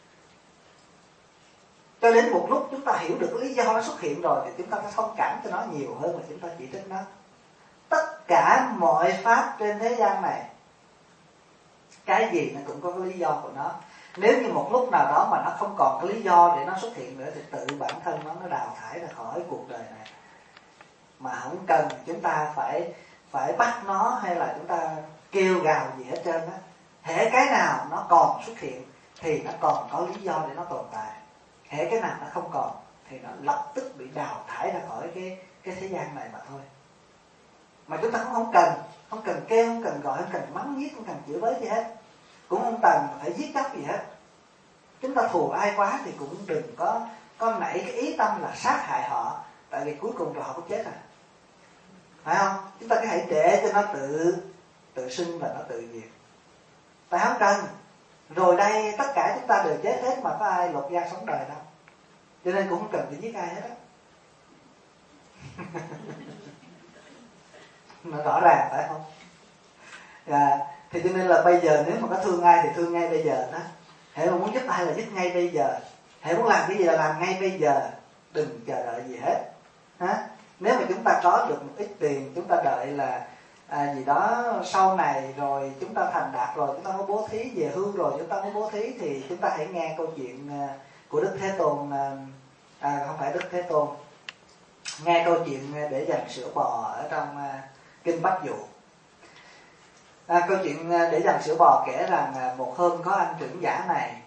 Cho đến một lúc chúng ta hiểu được lý do nó xuất hiện rồi thì chúng ta sẽ thông cảm cho nó nhiều hơn là chúng ta chỉ trích nó. Tất cả mọi pháp trên thế gian này, cái gì nó cũng có cái lý do của nó. Nếu như một lúc nào đó mà nó không còn cái lý do để nó xuất hiện nữa thì tự bản thân nó nó đào thải ra khỏi cuộc đời này. Mà không cần chúng ta phải phải bắt nó hay là chúng ta kêu gào gì hết trơn á. Hễ cái nào nó còn xuất hiện thì nó còn có lý do để nó tồn tại. Hễ cái nào nó không còn thì nó lập tức bị đào thải ra khỏi cái cái thế gian này mà thôi. Mà chúng ta cũng không cần không cần kêu, không cần gọi, không cần mắng giết, không cần chửi bới gì hết, cũng không cần phải giết chóc gì hết. Chúng ta thù ai quá thì cũng đừng có có nảy cái ý tâm là sát hại họ, tại vì cuối cùng rồi họ cũng chết rồi, phải không? Chúng ta cứ hãy để cho nó tự tự sinh và nó tự diệt. Tại không cần. Rồi đây tất cả chúng ta đều chết hết mà có ai lột da sống đời đâu. Cho nên cũng không cần phải giết ai hết á. Nó rõ ràng phải không? À, thì cho nên là bây giờ nếu mà có thương ai thì thương ngay bây giờ đó. Hễ mà muốn giúp ai là giúp ngay bây giờ. Hễ muốn làm cái gì là làm ngay bây giờ. Đừng chờ đợi gì hết. Hả? Nếu mà chúng ta có được một ít tiền, chúng ta đợi là à, gì đó sau này rồi chúng ta thành đạt rồi, chúng ta có bố thí, về hưu rồi chúng ta có bố thí, thì chúng ta hãy nghe câu chuyện của Đức Thế Tôn, à, không phải Đức Thế Tôn, nghe câu chuyện để dành sữa bò ở trong uh, kinh Bách Dụ. À, câu chuyện để dành sữa bò kể rằng uh, một hôm có anh trưởng giả này,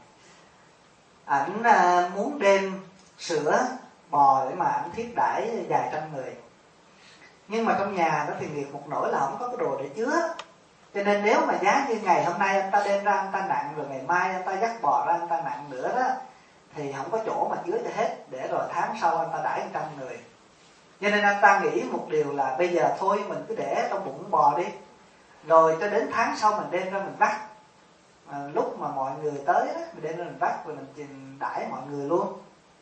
ảnh uh, muốn đem sữa bò để mà ảnh thiết đãi vài trăm người, nhưng mà trong nhà nó thì nghiệt một nỗi là không có cái đồ để chứa, cho nên nếu mà giá như ngày hôm nay anh ta đem ra anh ta nặng, rồi ngày mai anh ta dắt bò ra anh ta nặng nữa đó, thì không có chỗ mà chứa cho hết, để rồi tháng sau anh ta đãi một trăm người. Cho nên anh ta nghĩ một điều là bây giờ thôi mình cứ để trong bụng bò đi, rồi cho đến tháng sau mình đem ra mình vắt, à, lúc mà mọi người tới đó mình đem ra mình vắt, rồi mình đãi mọi người luôn.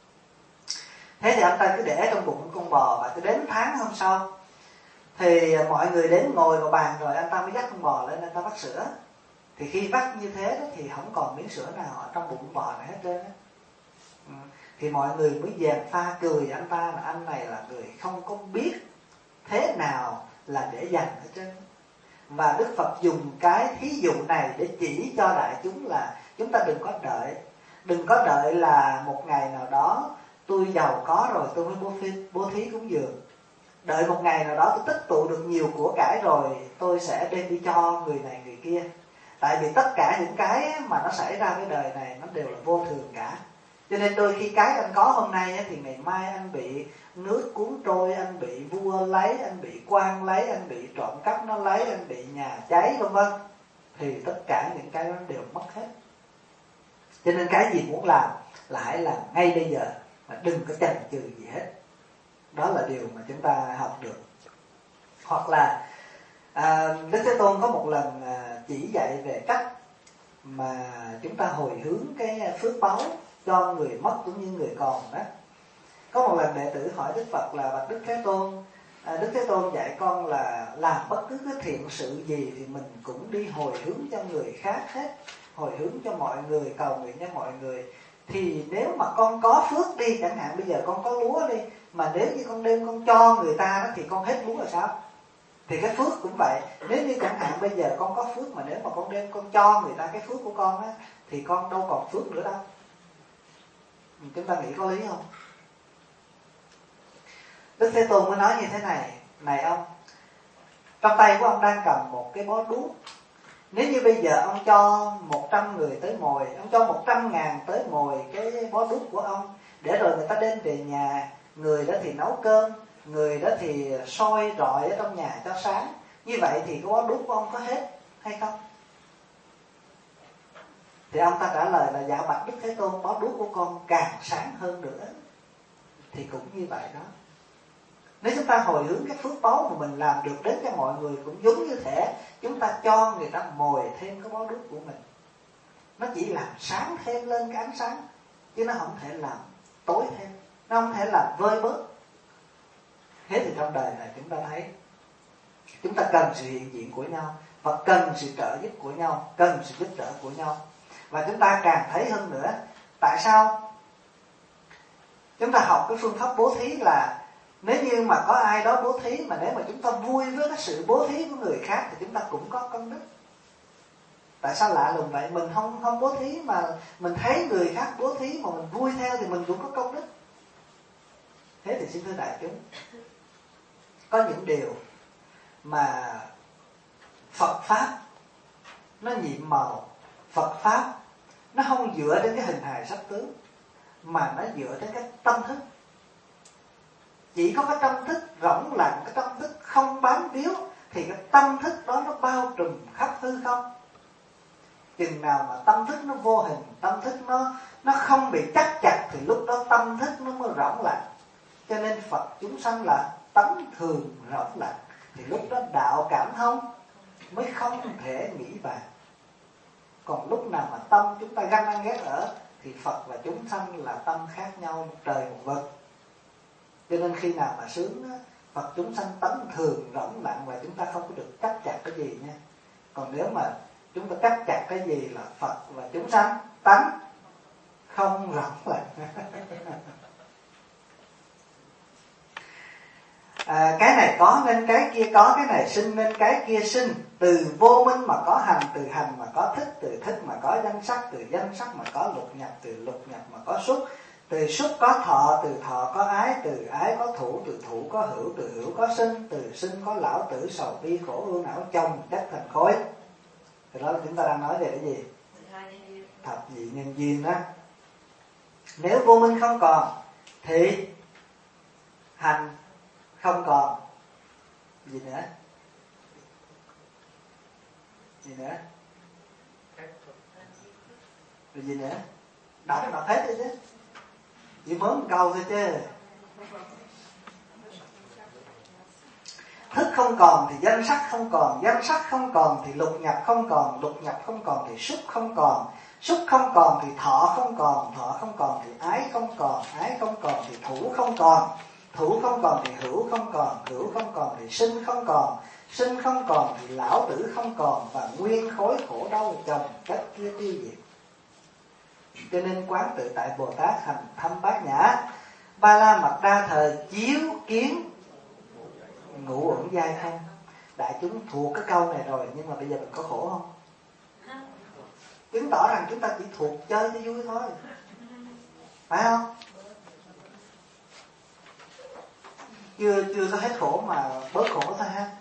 Thế thì anh ta cứ để trong bụng con bò, và cứ đến tháng hôm sau thì mọi người đến ngồi vào bàn rồi anh ta mới dắt con bò lên, anh ta vắt sữa. Thì khi vắt như thế đó, thì không còn miếng sữa nào ở trong bụng bò này hết trơn á. Ừ. Thì mọi người mới dèm pha cười anh ta là anh này là người không có biết thế nào là để dành hết trơn. Và Đức Phật dùng cái thí dụ này để chỉ cho đại chúng là chúng ta đừng có đợi, đừng có đợi là một ngày nào đó tôi giàu có rồi tôi mới bố thí, bố thí cúng dường. Đợi một ngày nào đó tôi tích tụ được nhiều của cải rồi tôi sẽ đem đi cho người này người kia. Tại vì tất cả những cái mà nó xảy ra với đời này nó đều là vô thường cả. Cho nên đôi khi cái anh có hôm nay thì ngày mai anh bị nước cuốn trôi, anh bị vua lấy, anh bị quan lấy, anh bị trộm cắp nó lấy, anh bị nhà cháy vân vân, thì tất cả những cái đó đều mất hết. Cho nên cái gì muốn làm là hãy làm ngay bây giờ, mà đừng có chần chừ gì hết. Đó là điều mà chúng ta học được. Hoặc là à, Đức Thế Tôn có một lần à, chỉ dạy về cách mà chúng ta hồi hướng cái phước báu cho người mất cũng như người còn đó. Có một lần đệ tử hỏi Đức Phật là: bạch Đức Thế Tôn, à, Đức Thế Tôn dạy con là làm bất cứ cái thiện sự gì thì mình cũng đi hồi hướng cho người khác hết, hồi hướng cho mọi người, cầu nguyện cho mọi người. Thì nếu mà con có phước đi, chẳng hạn bây giờ con có lúa đi, mà nếu như con đem con cho người ta đó, thì con hết lúa là sao? Thì cái phước cũng vậy. Nếu như chẳng hạn bây giờ con có phước, mà nếu mà con đem con cho người ta cái phước của con á, thì con đâu còn phước nữa đâu. Chúng ta nghĩ có lý không? Đức Thế Tôn mới nói như thế này: này ông, trong tay của ông đang cầm một cái bó đuốc. Nếu như bây giờ ông cho một trăm người tới mồi, ông cho một trăm ngàn tới mồi cái bó đuốc của ông, để rồi người ta đem về nhà, người đó thì nấu cơm, người đó thì soi rọi ở trong nhà cho sáng, như vậy thì cái bó đuốc của ông có hết hay không? Thì ông ta trả lời là: dạ bạch Đức Thế Tôn, bó đuốc của con càng sáng hơn nữa. Thì cũng như vậy đó. Nếu chúng ta hồi hướng cái phước báu mà mình làm được đến cho mọi người, cũng giống như thể chúng ta cho người ta mồi thêm cái bó đuốc của mình. Nó chỉ làm sáng thêm lên cái ánh sáng, chứ nó không thể làm tối thêm, nó không thể làm vơi bớt. Thế thì trong đời này chúng ta thấy chúng ta cần sự hiện diện của nhau, và cần sự trợ giúp của nhau, cần sự giúp đỡ của nhau. Và chúng ta càng thấy hơn nữa, tại sao chúng ta học cái phương pháp bố thí là nếu như mà có ai đó bố thí, mà nếu mà chúng ta vui với cái sự bố thí của người khác thì chúng ta cũng có công đức. Tại sao lạ lùng vậy? Mình không không bố thí mà mình thấy người khác bố thí mà mình vui theo thì mình cũng có công đức. Thế thì xin thưa đại chúng, có những điều mà Phật Pháp nó nhiệm màu, Phật Pháp nó không dựa trên cái hình hài sắc tướng, mà nó dựa trên cái tâm thức. Chỉ có cái tâm thức rỗng lặng, cái tâm thức không bám víu, thì cái tâm thức đó nó bao trùm khắp hư không. Chừng nào mà tâm thức nó vô hình, tâm thức nó nó không bị chắc chặt, thì lúc đó tâm thức nó mới rỗng lặng. Cho nên Phật chúng sanh là tánh thường rỗng lặng, thì lúc đó đạo cảm thông mới không thể nghĩ bàn. Còn lúc nào mà tâm chúng ta ganh ăn ghét ở, thì Phật và chúng sanh là tâm khác nhau, một trời một vực. Cho nên khi nào mà sướng, Phật chúng sanh tánh thường rỗng lặng, và chúng ta không có được chấp chặt cái gì nha. Còn nếu mà chúng ta chấp chặt cái gì là Phật và chúng sanh tánh không rỗng lặng. À, cái này có nên cái kia có, cái này sinh nên cái kia sinh. Từ vô minh mà có hành, từ hành mà có thức, từ thức mà có danh sắc, từ danh sắc mà có lục nhập, từ lục nhập mà có xúc, từ xúc có thọ, từ thọ có ái, từ ái có thủ, từ thủ có hữu, từ hữu có sinh, từ sinh có lão tử sầu bi khổ ưu não chồng chất thành khối. Thì đó là chúng ta đang nói về cái gì? Thập nhị nhân duyên đó. Nếu vô minh không còn thì hành không còn gì nữa, gì nữa, rồi gì nữa, đọc đọc hết đi chứ, chỉ mới một câu thôi chứ. Thức không còn thì danh sắc không còn, danh sắc không còn thì lục nhập không còn, lục nhập không còn thì xúc không còn, xúc không còn thì thọ không còn, thọ không còn thì ái không còn, ái không còn thì thủ không còn, thủ không còn thì hữu không còn, hữu không còn thì sinh không còn, sinh không còn thì lão tử không còn, và nguyên khối khổ đau chồng chất kia tiêu diệt. Cho nên quán tự tại Bồ Tát hành thâm bát nhã, ba la mật đa thời chiếu kiến ngũ uẩn giai không. Đại chúng thuộc cái câu này rồi, nhưng mà bây giờ mình có khổ không? Chứng tỏ rằng chúng ta chỉ thuộc chơi cho vui thôi, phải không? Chưa chưa có hết khổ mà bớt khổ thôi ha.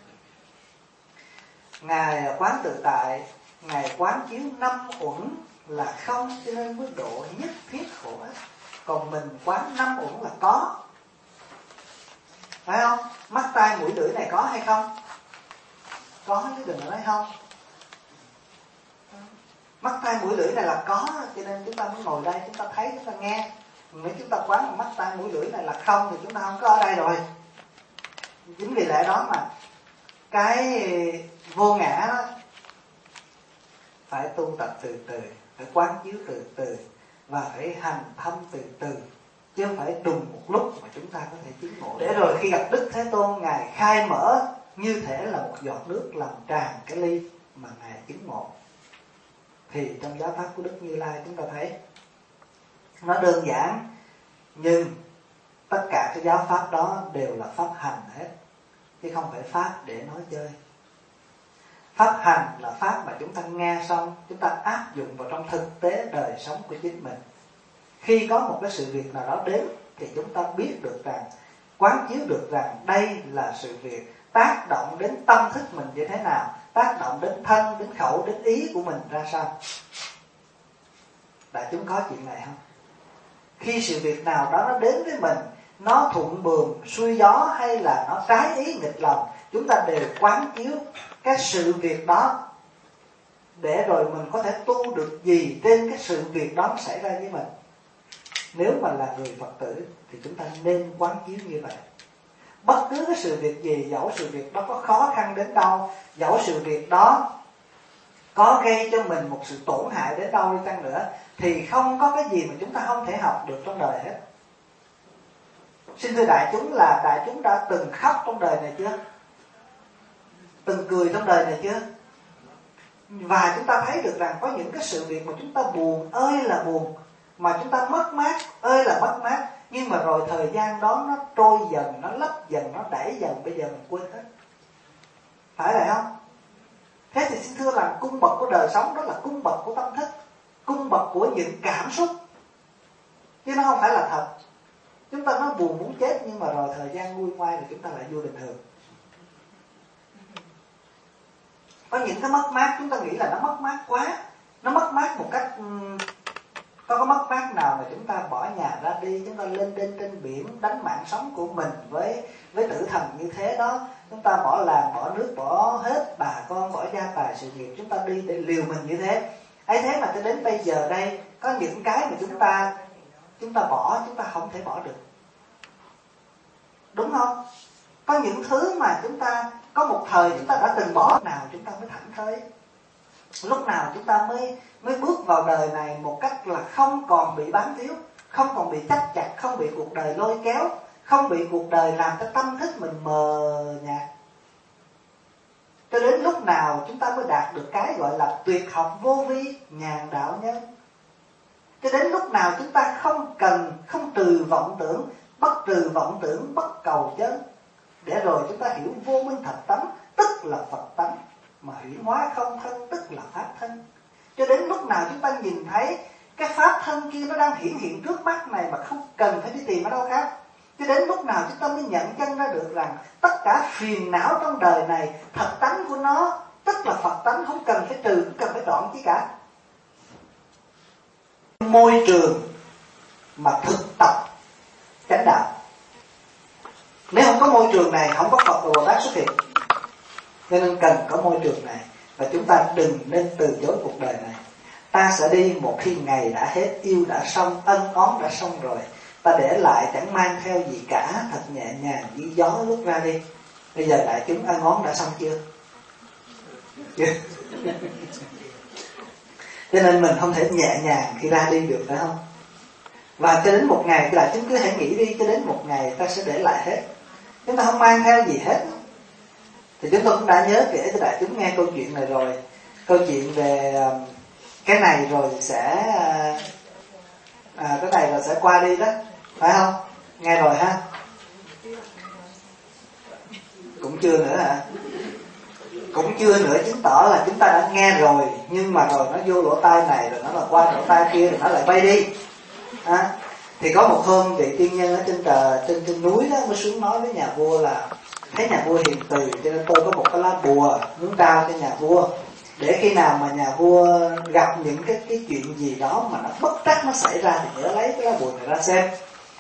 Ngài quán tự tại, Ngài quán chiếu năm uẩn là không, cho nên mới độ nhất thiết khổ hết. Còn mình quán năm uẩn là có, phải không? Mắt tai mũi lưỡi này có hay không? Có chứ đừng nói không. Mắt tai mũi lưỡi này là có, cho nên chúng ta mới ngồi đây, chúng ta thấy, chúng ta nghe. Nếu chúng ta quán mắt tai mũi lưỡi này là không thì chúng ta không có ở đây rồi. Chính vì lẽ đó mà cái vô ngã đó phải tu tập từ từ, phải quán chiếu từ từ, và phải hành thâm từ từ, chứ không phải đùng một lúc mà chúng ta có thể chứng ngộ. Để rồi khi gặp Đức Thế Tôn, Ngài khai mở như thể là một giọt nước làm tràn cái ly mà Ngài chứng ngộ. Thì trong giáo pháp của Đức Như Lai chúng ta thấy nó đơn giản, nhưng tất cả cái giáo pháp đó đều là pháp hành hết, chứ không phải pháp để nói chơi. Pháp hành là pháp mà chúng ta nghe xong, chúng ta áp dụng vào trong thực tế đời sống của chính mình. Khi có một cái sự việc nào đó đến thì chúng ta biết được rằng, quán chiếu được rằng đây là sự việc tác động đến tâm thức mình như thế nào, tác động đến thân, đến khẩu, đến ý của mình ra sao. Đại chúng có chuyện này không? Khi sự việc nào đó nó đến với mình, nó thuận buồm xuôi gió hay là nó trái ý nghịch lòng, chúng ta đều quán chiếu cái sự việc đó, để rồi mình có thể tu được gì trên cái sự việc đó xảy ra với mình. Nếu mà là người Phật tử thì chúng ta nên quán chiếu như vậy. Bất cứ cái sự việc gì, dẫu sự việc đó có khó khăn đến đâu, dẫu sự việc đó có gây cho mình một sự tổn hại đến đâu đi chăng nữa, thì không có cái gì mà chúng ta không thể học được trong đời hết. Xin thưa đại chúng, là đại chúng đã từng khóc trong đời này chưa? Từng cười trong đời này chưa? Và chúng ta thấy được rằng có những cái sự việc mà chúng ta buồn ơi là buồn, mà chúng ta mất mát ơi là mất mát, nhưng mà rồi thời gian đó nó trôi dần, nó lấp dần, nó đẩy dần, bây giờ mình quên hết. Phải vậy không? Thế thì xin thưa rằng cung bậc của đời sống đó là cung bậc của tâm thức, cung bậc của những cảm xúc, chứ nó không phải là thật. Chúng ta nói buồn muốn chết, nhưng mà rồi thời gian nguôi ngoai thì chúng ta lại vô bình thường. Có những cái mất mát chúng ta nghĩ là nó mất mát quá, nó mất mát một cách, có có mất mát nào mà chúng ta bỏ nhà ra đi, chúng ta lên trên trên biển đánh mạng sống của mình với với tử thần như thế đó, chúng ta bỏ làng bỏ nước, bỏ hết bà con, bỏ gia tài sự nghiệp, chúng ta đi để liều mình như thế. Ấy thế mà cho đến bây giờ đây có những cái mà chúng ta chúng ta bỏ, chúng ta không thể bỏ được, đúng không? Có những thứ mà chúng ta có một thời chúng ta đã từng bỏ, nào chúng ta mới thảnh thơi, lúc nào chúng ta mới mới bước vào đời này một cách là không còn bị bám víu, không còn bị chấp chặt, không bị cuộc đời lôi kéo, không bị cuộc đời làm cho tâm thức mình mờ nhạt. Cho đến lúc nào chúng ta mới đạt được cái gọi là tuyệt học vô vi, nhàn đạo nhân. Cho đến lúc nào chúng ta không cần, không trừ vọng tưởng, bất trừ vọng tưởng, bất cầu chớn. để rồi chúng ta hiểu vô minh thật tánh, tức là Phật tánh, mà huyễn hóa không thân tức là pháp thân. Cho đến lúc nào chúng ta nhìn thấy cái pháp thân kia nó đang hiển hiện trước mắt này mà không cần phải đi tìm ở đâu khác, cho đến lúc nào chúng ta mới nhận chân ra được rằng tất cả phiền não trong đời này thật tánh của nó tức là Phật tánh, không cần phải trừ, không cần phải đoạn chi cả. Môi trường mà thực tập chánh đạo, nếu không có môi trường này không có Phật và Bồ Tát xuất hiện. Cho nên cần có môi trường này, và chúng ta đừng nên từ chối cuộc đời này. Ta sẽ đi một khi ngày đã hết, yêu đã xong, ân oán đã xong rồi. Ta để lại chẳng mang theo gì cả, thật nhẹ nhàng như gió lúc ra đi. Bây giờ đại chúng ân oán đã xong chưa? Chưa. Cho nên mình không thể nhẹ nhàng khi ra đi được, phải không? Và cho đến một ngày, đại chúng cứ hãy nghĩ đi, cho đến một ngày ta sẽ để lại hết. Chúng ta không mang theo gì hết. Thì chúng tôi cũng đã nhớ kể cho đại chúng nghe câu chuyện này rồi. Câu chuyện về cái này rồi sẽ à, cái này rồi sẽ qua đi đó, phải không? Nghe rồi ha? Cũng chưa nữa hả? Cũng chưa nữa, chứng tỏ là chúng ta đã nghe rồi, nhưng mà rồi nó vô lỗ tai này, rồi nó là qua lỗ tai kia, rồi nó lại bay đi. À, thì có một hôm vị tiên nhân ở trên trời, trên trên núi đó mới xuống nói với nhà vua là thấy nhà vua hiền từ, cho nên tôi có một cái lá bùa muốn trao cho nhà vua, để khi nào mà nhà vua gặp những cái cái chuyện gì đó mà nó bất trắc nó xảy ra thì nhớ lấy cái lá bùa này ra xem.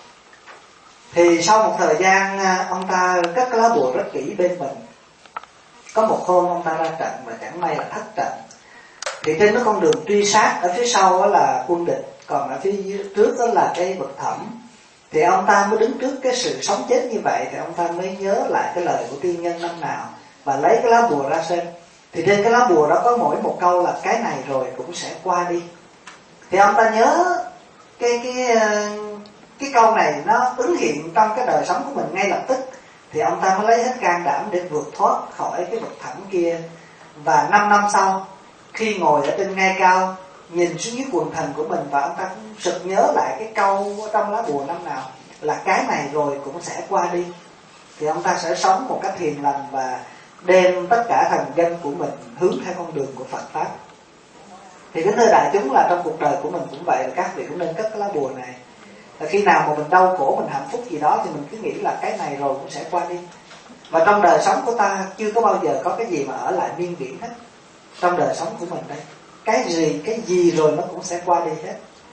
Thì sau một thời gian ông ta cất cái lá bùa rất kỹ bên mình. Có một hôm ông ta ra trận mà chẳng may là thất trận. Thì trên cái con đường truy sát, ở phía sau đó là quân địch, còn ở phía trước đó là cái vực thẳm. Thì ông ta mới đứng trước cái sự sống chết như vậy, thì ông ta mới nhớ lại cái lời của tiên nhân năm nào và lấy cái lá bùa ra xem. Thì trên cái lá bùa đó có mỗi một câu là cái này rồi cũng sẽ qua đi. Thì ông ta nhớ cái cái cái câu này nó ứng hiện trong cái đời sống của mình ngay lập tức. Thì ông ta mới lấy hết can đảm để vượt thoát khỏi cái vực thẳm kia. Và năm năm sau, khi ngồi ở trên ngai cao nhìn xuống dưới quần thần của mình, và ông ta cũng sực nhớ lại cái câu trong lá bùa năm nào là cái này rồi cũng sẽ qua đi. Thì ông ta sẽ sống một cách hiền lành và đem tất cả thần dân của mình hướng theo con đường của Phật Pháp. Thì cái nơi đại chúng là trong cuộc đời của mình cũng vậy, là các vị cũng nên cất cái lá bùa này. Là khi nào mà mình đau khổ, mình hạnh phúc gì đó thì mình cứ nghĩ là cái này rồi cũng sẽ qua đi. Và trong đời sống của ta chưa có bao giờ có cái gì mà ở lại miên viễn hết. Trong đời sống của mình đây, cái gì cái gì rồi nó cũng sẽ qua đi hết.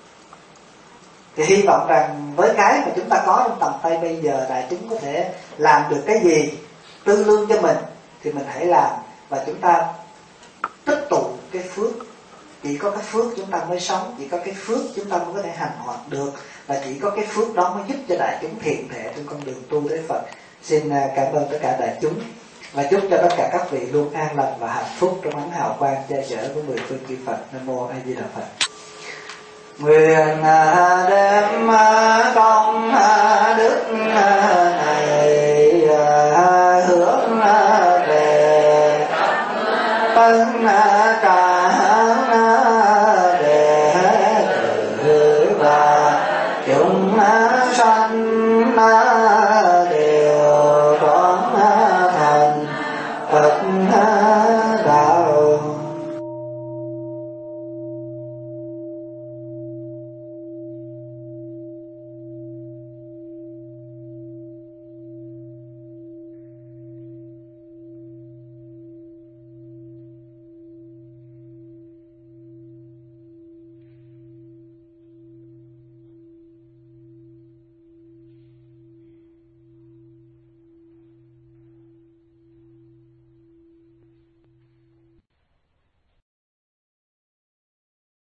Thì hy vọng rằng với cái mà chúng ta có trong tầm tay bây giờ, đại chúng có thể làm được cái gì tư lương cho mình thì mình hãy làm. Và chúng ta tích tụ cái phước. Chỉ có cái phước chúng ta mới sống, chỉ có cái phước chúng ta mới có thể hành hoạt được, và chỉ có cái phước đó mới giúp cho đại chúng thiện thể trên con đường tu tới Phật. Xin cảm ơn tất cả đại chúng, và chúc cho tất cả các vị luôn an lành và hạnh phúc trong ánh hào quang che chở của mười phương chư Phật. Nam mô A Di Đà Phật. Nguyện đem công đức này